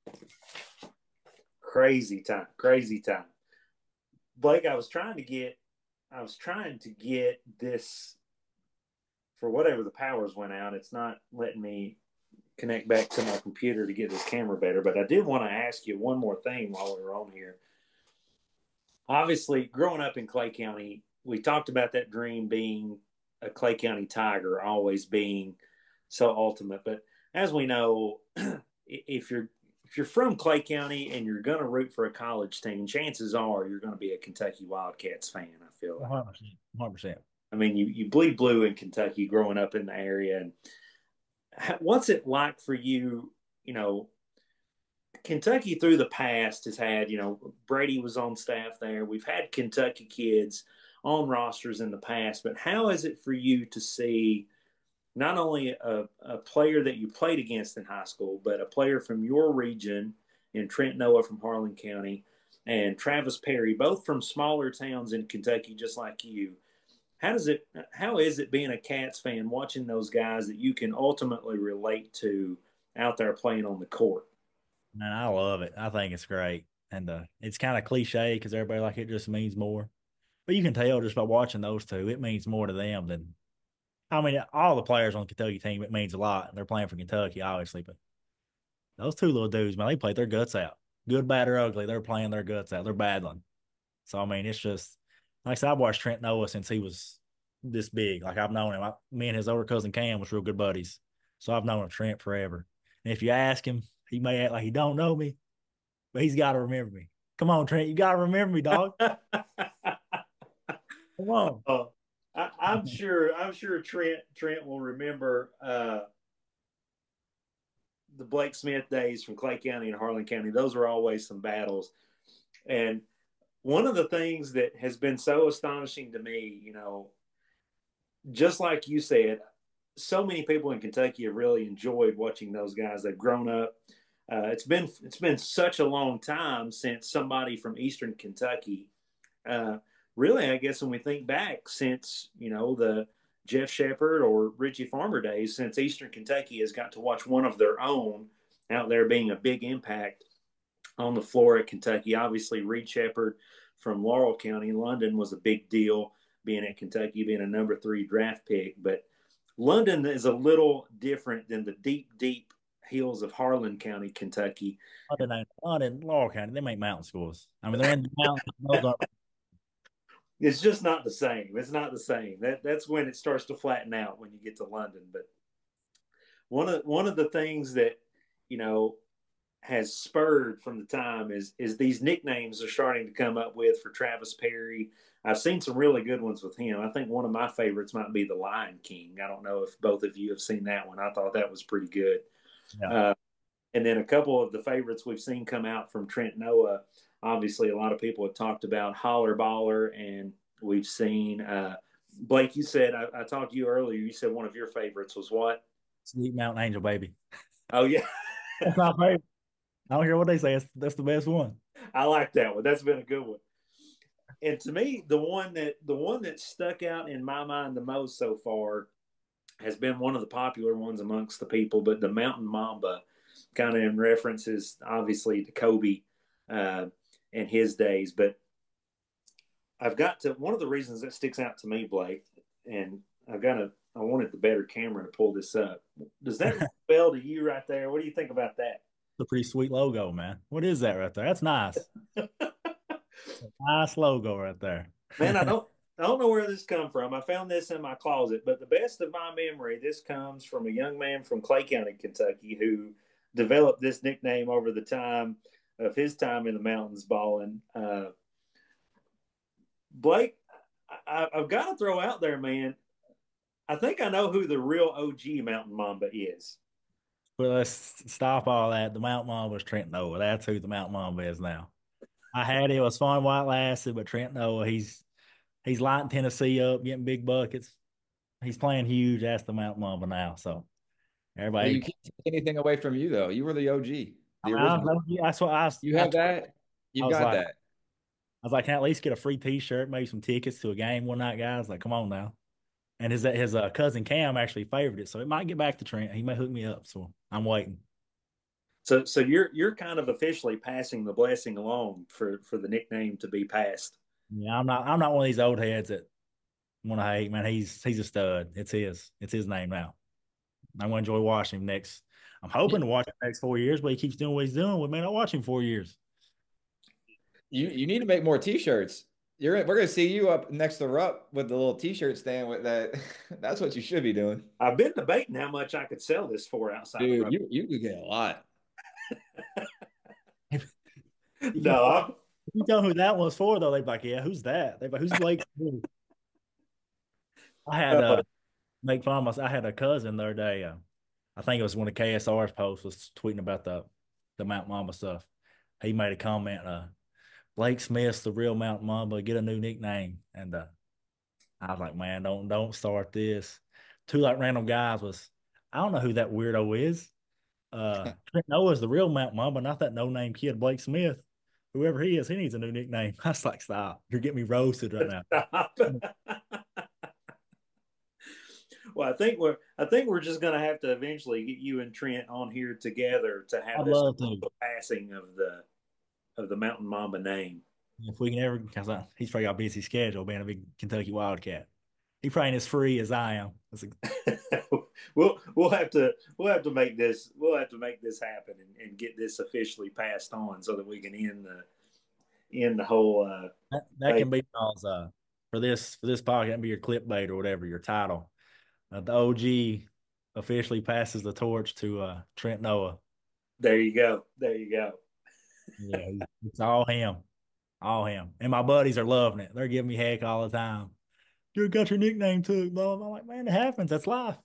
Crazy time. Crazy time. Blake, I was trying to get I was trying to get this for whatever the powers went out. It's not letting me connect back to my computer to get this camera better. But I did want to ask you one more thing while we were on here. Obviously, growing up in Clay County, we talked about that dream being a Clay County Tiger, always being so ultimate. But as we know, if you're if you're from Clay County and you're going to root for a college team, chances are you're going to be a Kentucky Wildcats fan. I feel like one hundred percent. I mean, you you bleed blue in Kentucky, growing up in the area. And what's it like for you? You know, Kentucky through the past has had, you know, Brady was on staff there. We've had Kentucky kids on rosters in the past, but how is it for you to see not only a, a player that you played against in high school, but a player from your region in Trent Noah from Harlan County and Travis Perry, both from smaller towns in Kentucky, just like you? How does it, how is it being a Cats fan, watching those guys that you can ultimately relate to out there playing on the court? Man, I love it. I think it's great. And uh, it's kind of cliche because everybody like it just means more. But you can tell just by watching those two, it means more to them than, I mean, all the players on the Kentucky team, it means a lot. They're playing for Kentucky, obviously. But those two little dudes, man, they played their guts out. Good, bad, or ugly, they're playing their guts out. They're battling. So, I mean, it's just, like I said, I've watched Trent Noah since he was this big. Like, I've known him. I, me and his older cousin Cam was real good buddies. So, I've known Trent forever. And if you ask him, he may act like he don't know me, but he's got to remember me. Come on, Trent. You got to remember me, dog. Come on. Uh, I, I'm sure. I'm sure Trent Trent will remember uh, the Blake Smith days from Clay County and Harlan County. Those were always some battles. And one of the things that has been so astonishing to me, you know, just like you said, so many people in Kentucky have really enjoyed watching those guys. They've grown up. Uh, it's been it's been such a long time since somebody from Eastern Kentucky. Uh, really, I guess when we think back, since you know the Jeff Shepard or Richie Farmer days, since Eastern Kentucky has got to watch one of their own out there being a big impact on the floor at Kentucky. Obviously, Reed Sheppard from Laurel County, London, was a big deal being at Kentucky, being a number three draft pick. But London is a little different than the deep, deep hills of Harlan County, Kentucky. London, ain't- London, Laurel County, they make mountain schools. I mean, they're in the mountains. Those are It's just not the same. It's not the same. That that's when it starts to flatten out when you get to London. But one of one of the things that, you know, has spurred from the time is is these nicknames are starting to come up with for Travis Perry. I've seen some really good ones with him. I think one of my favorites might be the Lion King. I don't know if both of you have seen that one. I thought that was pretty good. yeah. Uh, and then a couple of the favorites we've seen come out from Trent Noah. Obviously, a lot of people have talked about Holler Baller, and we've seen uh, Blake. You said I, I talked to you earlier. You said one of your favorites was what? Sweet Mountain Angel, baby. Oh yeah, That's my favorite. I don't care what they say. That's, that's the best one. I like that one. That's been a good one. And to me, the one that the one that stuck out in my mind the most so far has been one of the popular ones amongst the people, but the Mountain Mamba, kind of in references, obviously, to Kobe uh, and his days. But I've got to one of the reasons that sticks out to me, Blake, and I've got to. I wanted the better camera to pull this up. Does that spell to you right there? What do you think about that? It's a pretty sweet logo, man. What is that right there? That's nice. Nice logo right there. Man, I don't I don't know where this come from. I found this in my closet, but the best of my memory, this comes from a young man from Clay County, Kentucky, who developed this nickname over the time of his time in the mountains balling. Uh, Blake, I, I've got to throw out there, man. I think I know who the real O G Mountain Mamba is. But let's stop all that. The Mountain Mamba was Trent Noah. That's who the Mountain Mamba is now. I had it. It was fun while it lasted, but Trent Noah, he's he's lighting Tennessee up, getting big buckets. He's playing huge. That's the Mountain Mamba now. So Well, everybody, you can't take anything away from you though. You were the O G, I the mean, I, original. that's what I. You I, have I that. You've was got like, that. I was like, can I at least get a free T-shirt, maybe some tickets to a game one night, guys? Like, come on now. And his his uh, cousin Cam actually favored it, so it might get back to Trent. He may hook me up, so I'm waiting. So, so you're you're kind of officially passing the blessing along for for the nickname to be passed. Yeah, I'm not. I'm not one of these old heads that want to hate. Man, he's he's a stud. It's his. It's his name now. I'm going to enjoy watching him next. I'm hoping to watch him next four years, but he keeps doing what he's doing. We may not watch him four years. You you need to make more T-shirts. You're we're gonna see you up next to Rupp with the little T-shirt stand with that. That's what you should be doing, I've been debating how much I could sell this for outside. dude. You you could get a lot. No, I'm, If you tell them who that was for, though, they'd be like, "Yeah, who's that?" They'd be like, "Who's Blake?" I had uh, make fun of myself. I had a cousin the other day. Uh, I think it was one of K S R's posts was tweeting about the the Mount Mamba stuff. He made a comment. Uh, Blake Smith's the real Mount Mamba. Get a new nickname. And uh, I was like, man, don't don't start this. Two like random guys was. I don't know who that weirdo is. Uh, Trent Noah's the real Mount Mamba, not that no name kid Blake Smith. Whoever he is, he needs a new nickname. I was like, stop. You're getting me roasted right now. stop. Well, I think we're I think we're just going to have to eventually get you and Trent on here together to have I'd this love to. passing of the of the Mountain Mamba name. If we can ever, because he's probably got a busy schedule being a big Kentucky Wildcat. He probably ain't as free as I am. That's a, we'll we'll have to we'll have to make this we'll have to make this happen and, and get this officially passed on so that we can end the end the whole. Uh, that, that can be because uh, for this for this podcast, that can be your clipbait or whatever your title. Uh, the O G officially passes the torch to uh, Trent Noah. There you go. There you go. Yeah, it's all him, all him. And my buddies are loving it. They're giving me heck all the time. You got your nickname too. Blah, blah. I'm like, man, it happens. That's life.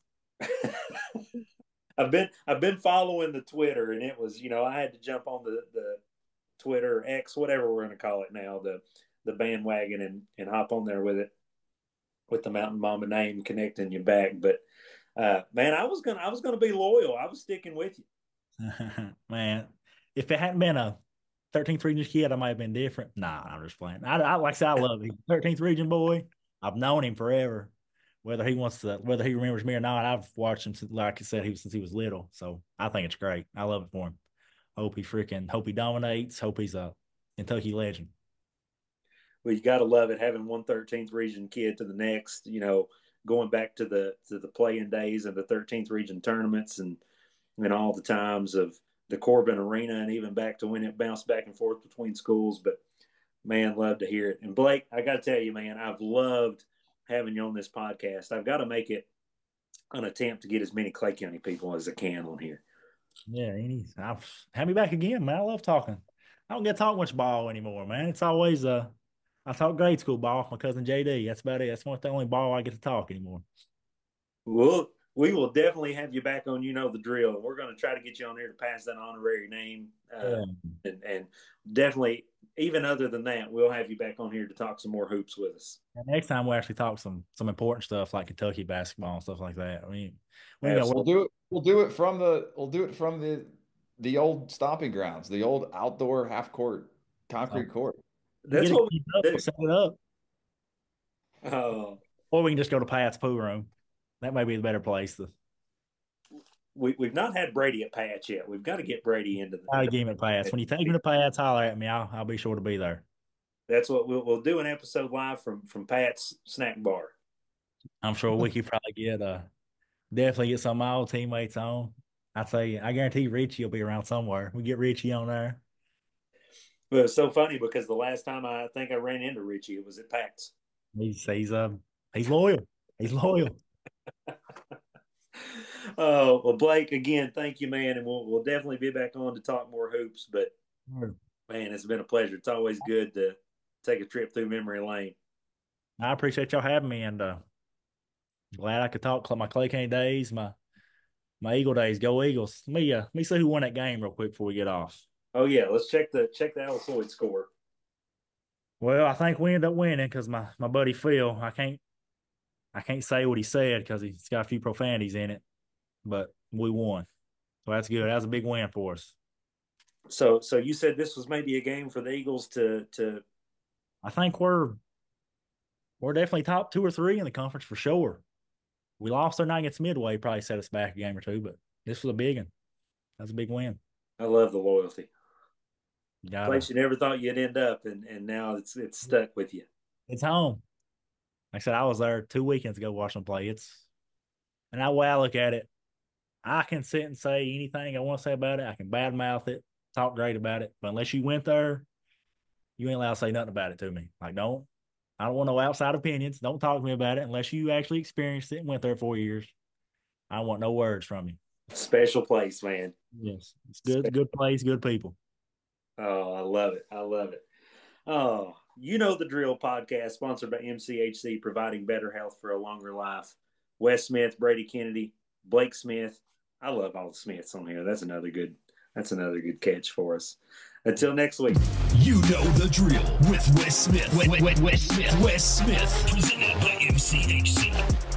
I've been I've been following the Twitter, and it was, you know, I had to jump on the the Twitter X, whatever we're going to call it now, the the bandwagon, and and hop on there with it, with the Mountain Mamba name connecting you back. But uh, man, I was gonna I was gonna be loyal. I was sticking with you. Man, if it hadn't been a thirteenth region kid, I might have been different. Nah, I'm just playing. I, I like I said, I love him. thirteenth region boy. I've known him forever. Whether he wants to, whether he remembers me or not, I've watched him since, like I said, he since he was little. So I think it's great. I love it for him. Hope he freaking hope he dominates. Hope he's a Kentucky legend. Well, you got to love it having one thirteenth region kid to the next. You know, going back to the to the playing days of the thirteenth region tournaments and and all the times of the Corbin Arena, and even back to when it bounced back and forth between schools. But man, love to hear it. And Blake, I got to tell you, man, I've loved having you on this podcast. I've got to make it an attempt to get as many Clay County people as I can on here. Yeah, any I'll have me back again, man. I love talking. I don't get to talk much ball anymore, man. It's always uh I talk grade school ball with my cousin J D. That's about it. That's one the only ball I get to talk anymore. Well, we will definitely have you back on. You know the drill. And we're going to try to get you on here to pass that honorary name. Uh, Yeah. and, and definitely, even other than that, we'll have you back on here to talk some more hoops with us. And next time we actually talk some some important stuff like Kentucky basketball and stuff like that. I mean, we ain't got We'll do it. We'll do it from the. We'll do it from the the old stomping grounds, the old outdoor half court concrete court. That's get what it we up, do. we'll set it up. Oh, Or we can just go to Pat's pool room. That may be the better place to we, we've not had Brady at Patch yet. We've got to get Brady into try the. to game at Pat's. When you take me to Pat's, holler at me. I'll I'll be sure to be there. That's what we'll we'll do an episode live from from Pat's snack bar. I'm sure we could probably get uh definitely get some of my old teammates on. I tell you, I guarantee Richie will be around somewhere. We get Richie on there. But it's so funny because the last time I think I ran into Richie, it was at Pat's. He's he's uh he's loyal. He's loyal. Oh, well, Blake, again, thank you, man. And we'll, we'll definitely be back on to talk more hoops. But, man, it's been a pleasure. It's always good to take a trip through memory lane. I appreciate y'all having me, and uh, glad I could talk my Clay County days, my my Eagle days. Go Eagles! Let me uh, let me see who won that game real quick before we get off. Oh, yeah, let's check the check the Alice Lloyd score. Well, I think we ended up winning because my, my buddy Phil, I can't I can't say what he said because he's got a few profanities in it, but we won, so that's good. That was a big win for us. So, so you said this was maybe a game for the Eagles to to. I think we're we're definitely top two or three in the conference for sure. We lost our night against Midway, probably set us back a game or two, but this was a big one. That's a big win. I love the loyalty. Got Place you never thought you'd end up, and, and now it's it's stuck with you. It's home. Like I said, I was there two weekends ago watching them play. It's and that way I look at it, I can sit and say anything I want to say about it. I can badmouth it, talk great about it, but unless you went there, you ain't allowed to say nothing about it to me. Like, don't. I don't want no outside opinions. Don't talk to me about it unless you actually experienced it and went there four years. I don't want no words from you. Special place, man. Yes, it's good. It's a good place, good people. Oh, I love it. I love it. Oh, you know the drill podcast sponsored by M C H C, providing better health for a longer life. Wes Smith, Brady Kennedy, Blake Smith. I love all the Smiths on here. That's another good. That's another good catch for us. Until next week. You know the drill with Wes Smith. Wes, Wes, Wes Smith. Wes Smith. Presented by M C H C.